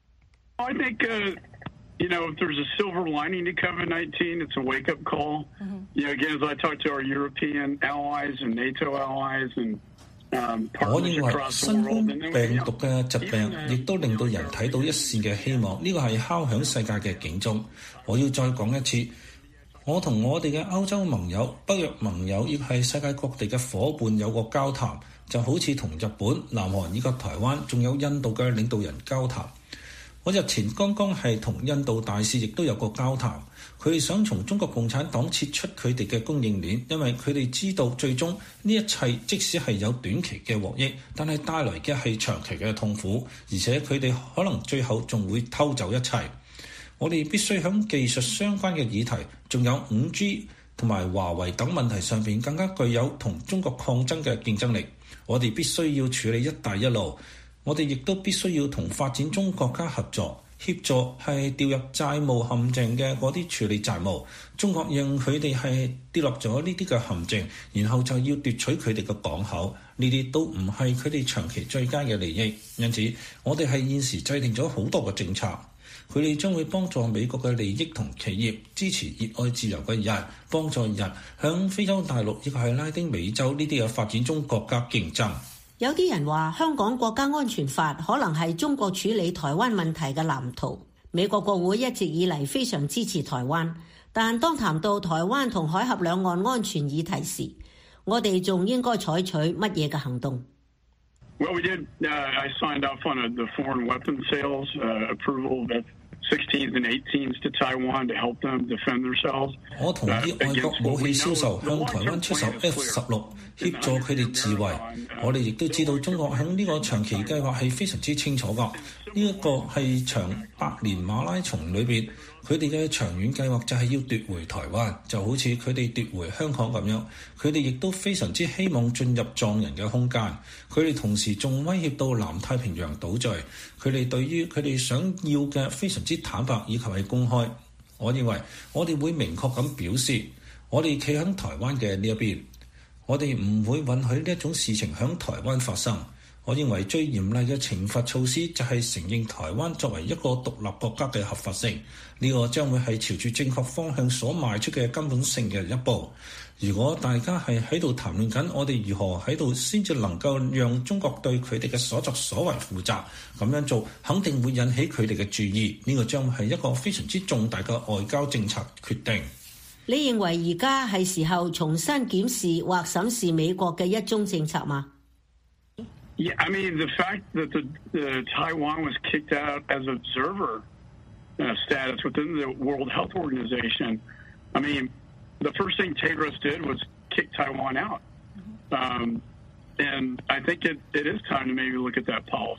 I think, if there's a silver lining to COVID-19, it's a wake-up call. Again, as I talk to our European allies and NATO allies and 我認為新冠病毒嘅疾病亦都令到人睇到一線嘅希望，呢個係敲響世界嘅警鐘。我要再講一次，我同我哋嘅歐洲盟友、北約盟友，亦係世界各地嘅夥伴有個交談。就好似同日本、南韓以及台灣仲有印度嘅領導人交談。我日前剛剛係同印度大使亦都有個交談，佢哋想從中國共產黨撤出佢哋嘅供應鏈，因為佢哋知道最終呢一切即使係有短期嘅獲益，但係帶來嘅係長期嘅痛苦，而且佢哋可能最後仲會偷走一切。我哋必須喺技術相關嘅議題，仲有 5G 同埋華為等問題上邊更加具有同中國抗爭嘅競爭力。我哋必須要處理一帶一路，我哋亦都必須要同發展中國家合作，協助係掉入債務陷阱嘅嗰啲處理債務。中國讓佢哋係跌落咗呢啲嘅陷阱，然後就要奪取佢哋嘅港口，呢啲都唔係佢哋長期最佳嘅利益。因此，我哋係現時制定咗好多個政策，佢哋將會幫助美國嘅利益同企業，支持熱愛自由嘅人，幫助人響非洲大陸亦係拉丁美洲呢啲嘅發展中國家競爭。 有啲人話香港國家安全法可能係中國處理台灣問題嘅藍圖。美國國會一直以嚟非常支持台灣，但當談到台灣同海峽兩岸安全議題時，我哋仲應該採取乜嘢嘅行動 ？Well, we did. I signed off on the foreign weapons sales approval of F-16s and 18s to Taiwan to help them defend themselves. 我同意外國武器銷售向台灣出售 F-16，協助佢哋自衛。我哋亦都知道中國喺呢個長期計劃係非常之清楚㗎。呢一個係長百年馬拉松裏邊，佢哋嘅長遠計劃就係要奪回台灣，就好似佢哋奪回香港咁樣。佢哋亦都非常之希望進入藏人嘅空間。佢哋同時仲威脅到南太平洋島嶼。佢哋對於佢哋想要嘅非常之坦白以及係公開。我認為我哋會明確咁表示，我哋企喺台灣嘅呢一邊，我哋唔會允許呢一種事情喺台灣發生。我認為最嚴厲嘅懲罰措施就係承認台灣作為一個獨立國家嘅合法性，呢個將會係朝住正確方向所邁出嘅根本性嘅一步。如果大家係喺度談論緊我哋如何喺度先至能夠讓中國對佢哋嘅所作所為負責，咁樣做肯定會引起佢哋嘅注意，呢個將會係一個非常之重大嘅外交政策決定。 你認為而家係時候重新檢視或審視美國嘅一中政策嗎 ？Yeah, I mean, the fact that the Taiwan was kicked out as observer status within the World Health Organization, I mean, the first thing Tedros did was kick Taiwan out. And I think it is time to maybe look at that policy.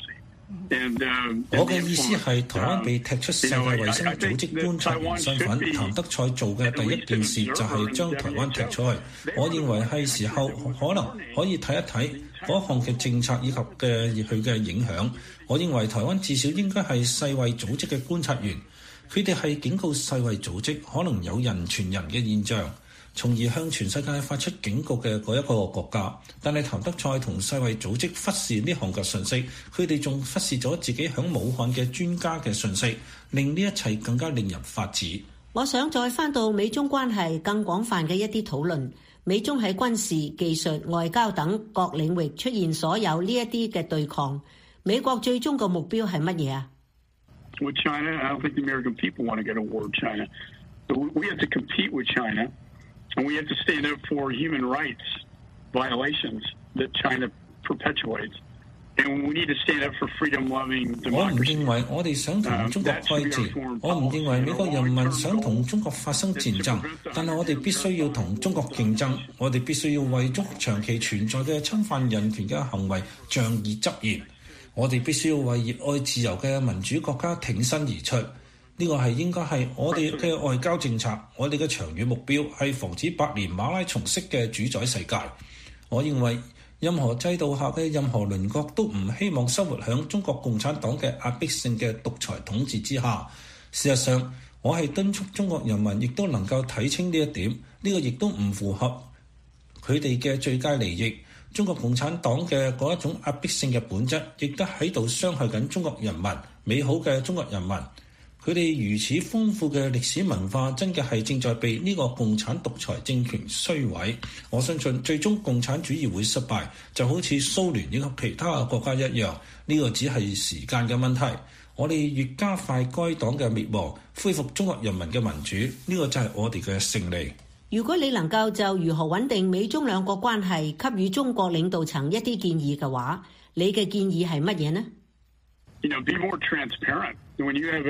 我嘅意思係，台灣被踢出世界衛生組織觀察員身份，譚德塞做嘅第一件事就係將台灣踢出去。我認為係時候可能可以睇一睇嗰項嘅政策以及佢嘅影響。我認為台灣至少應該係世衛組織嘅觀察員，佢哋係警告世衛組織可能有人傳人嘅現象，從而向全世界發出警告嘅嗰一個國家。但係譚德塞同世衛組織忽視呢項嘅訊息，佢哋仲忽視咗自己響武漢嘅專家嘅訊息，令呢一切更加令人髮指。 我想再翻到美中關係更廣泛嘅一啲討論，美中喺軍事、技術、外交等各領域出現所有呢一啲嘅對抗，美國最終嘅目標係乜嘢啊 ？With China, I don't think the American people want to get a war with China. We have to compete with China, and we have to stand up for human rights violations that China perpetuates. And we need to stand up for freedom-loving democracy. 我唔認為我哋想同中國開戰，我唔認為美國人民想同中國發生戰爭，但係我哋必須要同中國競爭，我哋必須要為中國長期存在嘅侵犯人權嘅行為仗義執言。我哋必須要為熱愛自由嘅民主國家挺身而出，呢個係應該係我哋嘅外交政策。我哋嘅長遠目標係防止百年馬拉松式嘅主宰世界。我認為任何制度下嘅任何鄰國都唔希望生活喺中國共產黨嘅壓迫性嘅獨裁統治之下。事實上，我係敦促中國人民亦都能夠睇清呢一點，呢個亦都唔符合佢哋嘅最佳利益。中國共產黨嘅嗰一種壓迫性嘅本質，亦都喺度傷害緊中國人民，美好嘅中國人民。佢哋如此豐富嘅歷史文化，真嘅係正在被呢個共產獨裁政權摧毀。我相信最終共產主義會失敗，就好似蘇聯以及其他嘅國家一樣。呢個只係時間嘅問題。我哋越加快該黨嘅滅亡，恢復中國人民嘅民主，呢個就係我哋嘅勝利。 如果你能夠就如何穩定美中兩國關係給予中國領導層一啲建議嘅話，你嘅建議係乜嘢呢 ？Be more transparent. When you have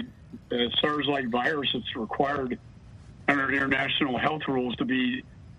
a SARS-like virus that's required under international health rules to be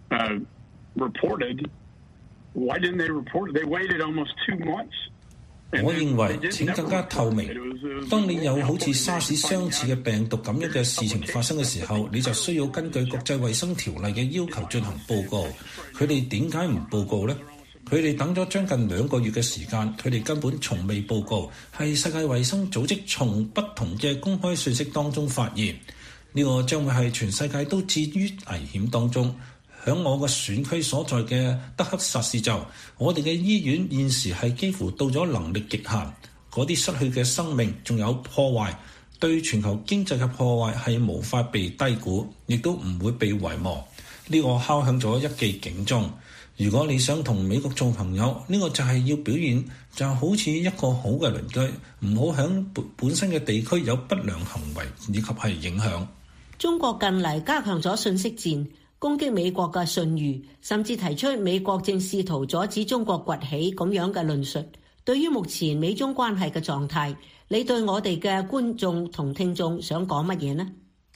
reported, why didn't they report it? They waited almost 2 months. 我認為請更加透明。當你有好似沙士相似嘅病毒咁樣嘅事情發生嘅時候，你就需要根據國際衛生條例嘅要求進行報告。佢哋點解唔報告呢？佢哋等咗將近2個月嘅時間，佢哋根本從未報告，係世界衛生組織從不同嘅公開信息當中發現。呢個將會係全世界都置於危險當中。響我個選區所在嘅德克薩斯州，我哋嘅醫院現時係幾乎到咗能力極限，嗰啲失去嘅生命仲有破壞，對全球經濟嘅破壞係無法被低估，亦都唔會被遺忘。呢個敲響咗一記警鐘。如果你想同美國做朋友，呢個就係要表現就好似一個好嘅鄰居，唔好響本身嘅地區有不良行為以及係影響。 中國近嚟加強咗信息戰，攻擊美國嘅信譽，甚至提出美國正試圖阻止中國崛起咁樣嘅論述。對於目前美中關係嘅狀態，你對我哋嘅觀眾同聽眾想講乜嘢呢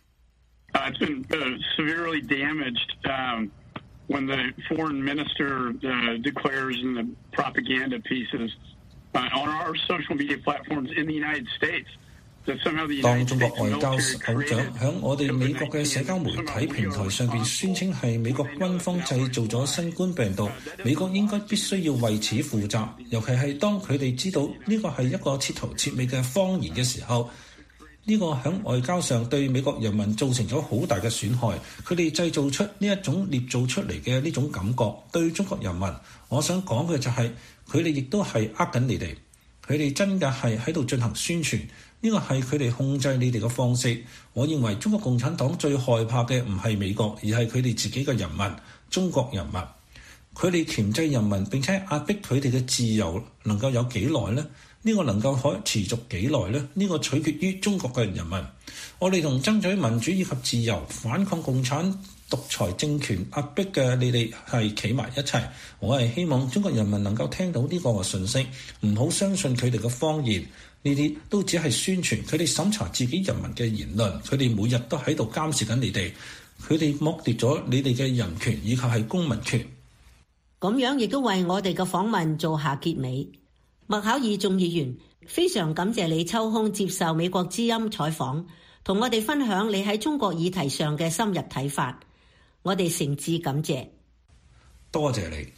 ？It's been severely damaged when the foreign minister declares in the propaganda pieces on our social media platforms in the United States. 當中國外交首長喺我哋美國嘅社交媒體平台上邊宣稱係美國軍方製造咗新冠病毒，美國應該必須要為此負責。尤其係當佢哋知道呢個係一個徹頭徹尾嘅謊言嘅時候，呢個喺外交上對美國人民造成咗好大嘅損害。佢哋製造出呢一種捏造出嚟嘅呢種感覺，對中國人民，我想講嘅就係佢哋亦都係呃緊你哋，佢哋真嘅係喺度進行宣傳。呢個係佢哋控制你哋嘅方式。我認為中國共產黨最害怕嘅唔係美國，而係佢哋自己嘅人民，中國人民。佢哋鉗制人民並且壓迫佢哋嘅自由，能夠有幾耐呢？呢個能夠可持續幾耐呢？呢個取決於中國嘅人民。我哋同爭取民主以及自由、反抗共產獨裁政權壓迫嘅你哋係企埋一齊。我係希望中國人民能夠聽到呢個信息，唔好相信佢哋嘅謊言。呢啲都只係宣傳，佢哋審查自己人民嘅言論，佢哋每日都喺度監視緊你哋，佢哋剝奪咗你哋嘅人權以及係公民權。 咁樣亦都為我哋嘅訪問做下結尾。麥考爾眾議員， 非常感謝你抽空接受美國之音採訪，同我哋分享你喺中國議題上嘅深入睇法，我哋誠摯感謝。 多謝你。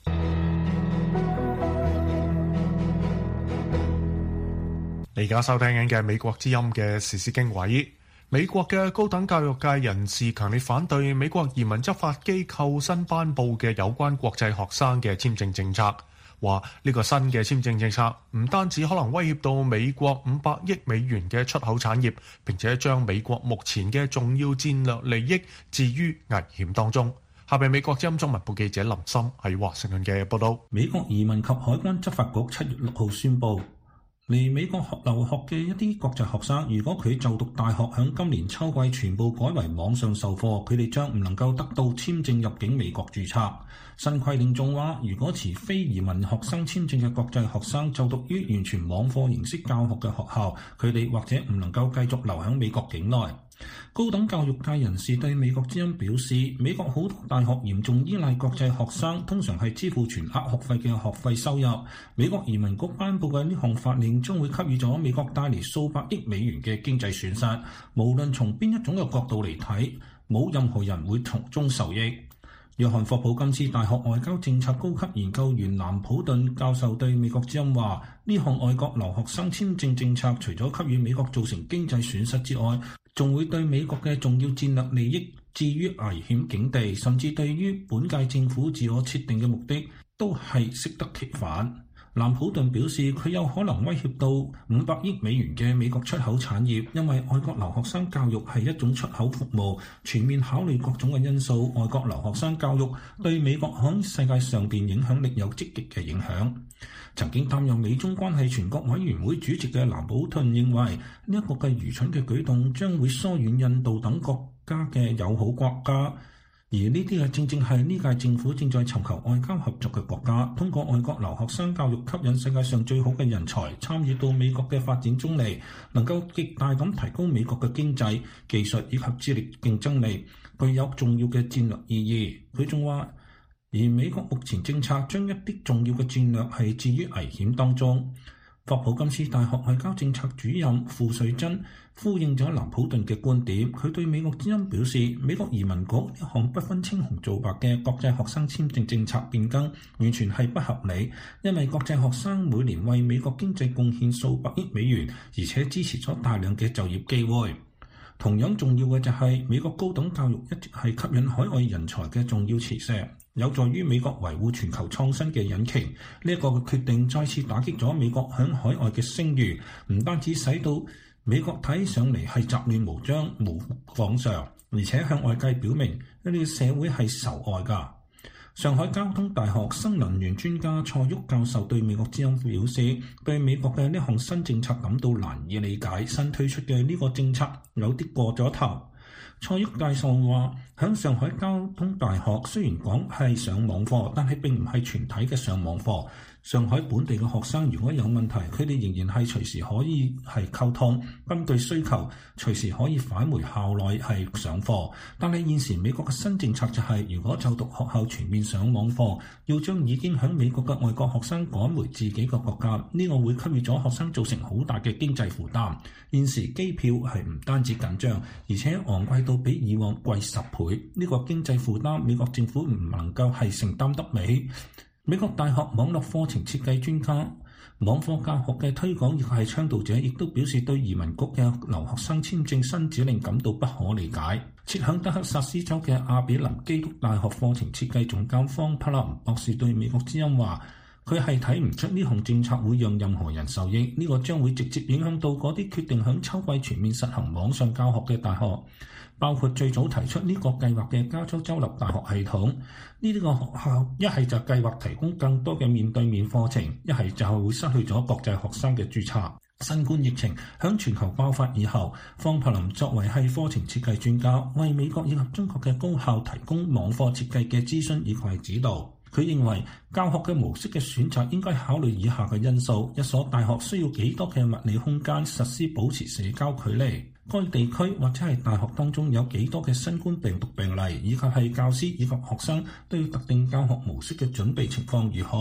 你而家收聽緊嘅美國之音嘅時事經緯。美國嘅高等教育界人士強烈反對美國移民執法機構新頒布嘅有關國際學生嘅簽證政策，話呢個新嘅簽證政策唔單止可能威脅到美國500億美元嘅出口產業，並且將美國目前嘅重要戰略利益置於危險當中。下邊美國之音中文部記者林森喺華盛頓嘅報道。 美國移民及海關執法局7月6號宣布，嚟美國留學嘅一啲國際學生，如果佢就讀大學響今年秋季全部改為網上授課，佢哋將唔能夠得到簽證入境美國註冊。新規定仲話，如果持非移民學生簽證嘅國際學生就讀於完全網課形式教學嘅學校，佢哋或者唔能夠繼續留喺美國境內。高等教育界人士對美國之音表示，美國好多大學嚴重依賴國際學生，通常係支付全額學費嘅學費收入。美國移民局頒布嘅呢項法令將會給予咗美國帶嚟數百億美元嘅經濟損失，無論從邊一種嘅角度嚟睇，冇任何人會從中受益。約翰霍普金斯大學外交政策高級研究員藍普頓教授對美國之音話，呢項外國留學生簽證政策除咗給予美國造成經濟損失之外，仲會對美國嘅重要戰略利益置於危險境地，甚至對於本屆政府自我設定嘅目的都係適得其反。藍普頓表示，佢有可能威脅到500億美元嘅美國出口產業，因為外國留學生教育係一種出口服務，全面考慮各種嘅因素，外國留學生教育對美國喺世界上邊影響力有積極嘅影響。曾經擔任美中關係全國委員會主席嘅藍普頓認為，呢一個嘅愚蠢嘅舉動將會疏遠印度等國家嘅友好國家。而呢啲嘅正正係呢屆政府正在尋求外交合作嘅國家，通過外國留學生教育吸引世界上最好嘅人才參與到美國嘅發展中嚟，能夠極大咁提高美國嘅經濟、技術以及智力競爭力，具有重要嘅戰略意義。佢仲話，而美國目前政策將一啲重要嘅戰略係置於危險當中。霍普金斯大學外交政策主任傅瑞珍呼應咗藍普頓嘅觀點，佢對美國之音表示，美國移民局呢項不分青紅皂白嘅國際學生簽證政策變更完全係不合理，因為國際學生每年為美國經濟貢獻數百億美元，而且支持咗大量嘅就業機會。同樣重要嘅就係美國高等教育一直係吸引海外人才嘅重要磁石，有助於美國維護全球創新嘅引擎。呢一個嘅決定再次打擊咗美國響海外嘅聲譽，唔單止使到美國睇上嚟係雜亂無章、無訪常，而且向外界表明呢個社會係仇外㗎。上海交通大學新能源專家蔡旭教授對美國之音表示，對美國嘅呢項新政策感到難以理解，新推出嘅呢個政策有啲過咗頭。蔡旭教授話，響上海交通大學雖然講係上網課，但係並唔係全體嘅上網課。上海本地嘅學生如果有問題，佢哋仍然係隨時可以係溝通，根據需求隨時可以返回校內係上課。但係現時美國嘅新政策就係，如果就讀學校全面上網課，要將已經喺美國嘅外國學生趕回自己嘅國家，呢個會給予咗學生造成好大嘅經濟負擔。現時機票係唔單止緊張，而且昂貴到比以往貴10倍。呢個經濟負擔，美國政府唔能夠係承擔得起。美國大學網絡課程設計專家、網課教學嘅推廣亦係倡導者，亦都表示對移民局嘅留學生簽證新指令感到不可理解。設響德克薩斯州嘅阿比林基督大學課程設計總監方柏林博士對美國之音話，佢係睇唔出呢項政策會讓任何人受益，呢個將會直接影響到嗰啲決定響秋季全面實行網上教學嘅大學，包括最早提出呢個計劃嘅加州州立大學系統。呢啲個學校一係就計劃提供更多嘅面對面課程，一係就係會失去咗國際學生嘅註冊。新冠疫情響全球爆發以後，方柏林作為係課程設計專家，為美國以及中國嘅高校提供網課設計嘅諮詢以及指導。佢認為教學嘅模式嘅選擇應該考慮以下嘅因素：一所大學需要幾多嘅物理空間實施保持社交距離？該地區或者係大學當中有幾多嘅新冠病毒病例，以及係教師以及學生對特定教學模式嘅準備情況如何？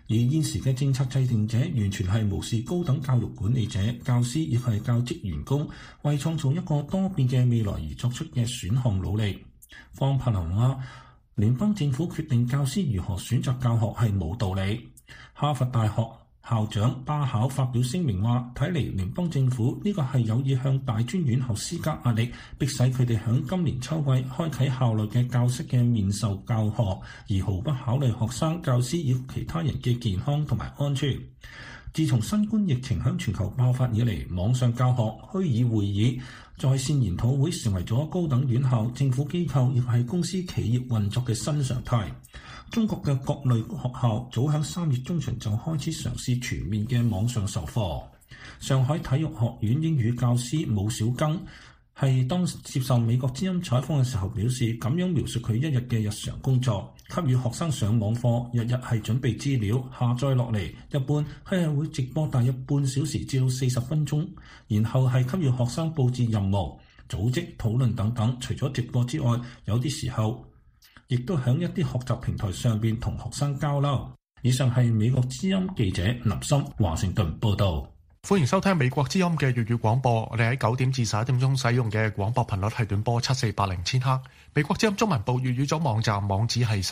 而現時嘅政策制定者完全係無視高等教育管理者、教師亦係教職員工為創造一個多變嘅未來而作出嘅選項努力。方柏林話：聯邦政府決定教師如何選擇教學係冇道理。哈佛大學校長巴考發表聲明話：睇嚟聯邦政府呢個係有意向大專院校施加壓力，迫使佢哋響今年秋季開啟校內嘅教室嘅面授教學，而毫不考慮學生、教師以及其他人嘅健康同埋安全。自從新冠疫情響全球爆發以嚟，網上教學、虛擬會議、在線研討會成為咗高等院校、政府機構亦係公司企業運作嘅新常態。中國嘅各類學校早喺3月中旬就開始嘗試全面嘅網上授課。上海體育學院英語教師武小庚係當接受美國之音採訪嘅時候表示，咁樣描述佢一日嘅日常工作：給予學生上網課，日日係準備資料，下載落嚟，一般佢係會直播大約半小時至到40分鐘，然後係給予學生佈置任務、組織討論等等。除咗直播之外，有啲時候亦都喺一啲學習平台上邊同學生交流。以上係美國之音記者林森華盛頓報道。 歡迎收聽美國之音嘅粵語廣播。我哋喺9點至11點鐘使用嘅廣播頻率係短波7480千赫。美國之音中文部粵語組網站網址係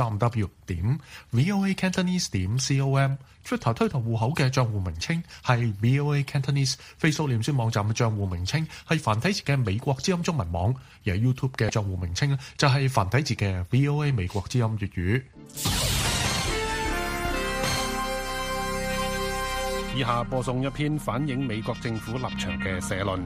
3w.voacantonese.com。Twitter 推特戶口嘅賬戶名稱係 VOA Cantonese。Facebook 臉書網站嘅賬戶名稱係繁體字嘅美國之音中文網。而 YouTube 嘅賬戶名稱就係繁體字嘅 VOA 美國之音粵語。 以下播送一篇反映美國政府立場嘅社論。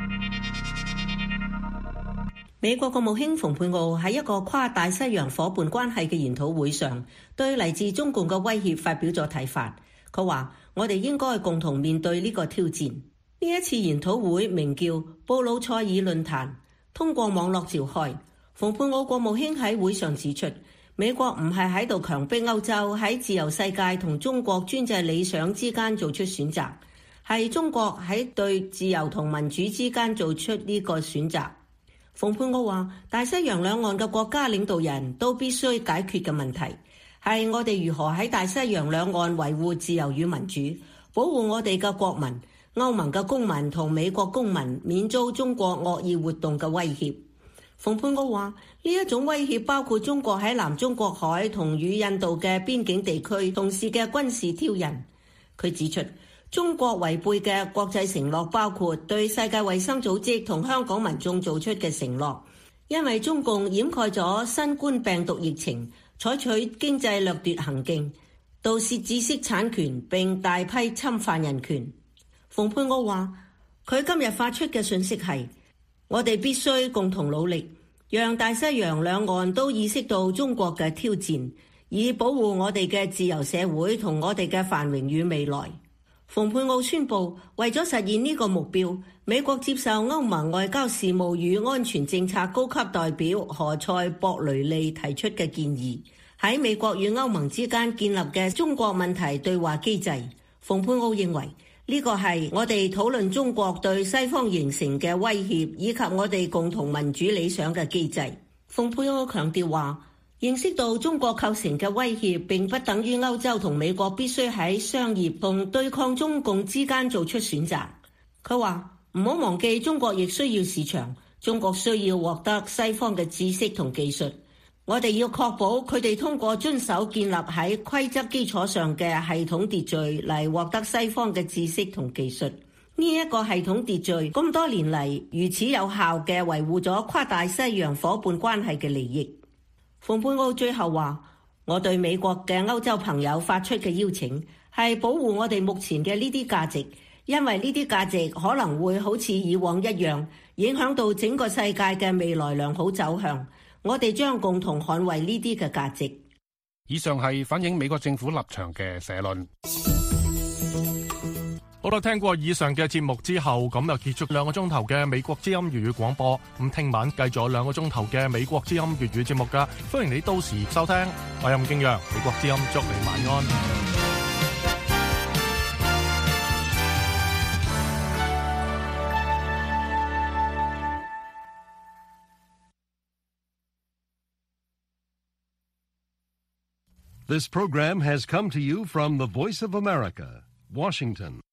美國國務卿蓬佩奧喺一個跨大西洋夥伴關係嘅研討會上，對嚟自中共嘅威脅發表咗睇法。佢話：我哋應該共同面對呢個挑戰。呢一次研討會名叫布魯塞爾論壇，通過網絡召開。蓬佩奧國務卿喺會上指出，美國唔係喺度強迫歐洲喺自由世界同中國專制理想之間做出選擇，係中國喺對自由同民主之間做出呢個選擇。蓬佩奧話：大西洋兩岸嘅國家領導人都必須解決嘅問題，係我哋如何喺大西洋兩岸維護自由與民主，保護我哋嘅國民、歐盟嘅公民同美國公民免遭中國惡意活動嘅威脅。蓬佩奧話：呢一種威脅包括中國喺南中國海同與印度嘅邊境地區同時嘅軍事挑釁。佢指出，中國違背嘅國際承諾包括對世界衛生組織同香港民眾做出嘅承諾，因為中共掩蓋咗新冠病毒疫情，採取經濟掠奪行徑，盜竊知識產權並大批侵犯人權。蓬佩奧話：佢今日發出嘅訊息係：我哋必須共同努力，讓大西洋兩岸都意識到中國嘅挑戰，以保護我哋嘅自由社會同我哋嘅繁榮與未來。蓬佩奧宣布，為咗實現呢個目標，美國接受歐盟外交事務與安全政策高級代表何塞博雷利提出嘅建議，喺美國與歐盟之間建立嘅中國問題對話機制。蓬佩奧認為，呢個係我哋討論中國對西方形成嘅威脅，以及我哋共同民主理想嘅機制。蓬佩奧強調話，認識到中國構成嘅威脅並不等於歐洲同美國必須喺商業同對抗中共之間做出選擇。佢話唔好忘記中國亦需要市場，中國需要獲得西方嘅知識同技術，我哋要確保佢哋通過遵守建立喺規則基礎上嘅系統秩序嚟獲得西方嘅知識同技術。呢一個系統秩序咁多年嚟如此有效嘅維護咗跨大西洋夥伴關係嘅利益。蓬佩奧最後話：我對美國嘅歐洲朋友發出嘅邀請係保護我哋目前嘅呢啲價值，因為呢啲價值可能會好似以往一樣影響到整個世界嘅未來良好走向。我哋將共同捍衛呢啲嘅價值。 以上係反映美國政府立場嘅社論。 好啦，聽過以上嘅節目之後，咁就結束2個鐘頭嘅美國之音粵語廣播。咁聽晚繼續2個鐘頭嘅美國之音粵語節目噶，歡迎你到時收聽。我係吳敬陽，美國之音祝你晚安。 This program has come to you from the Voice of America, Washington.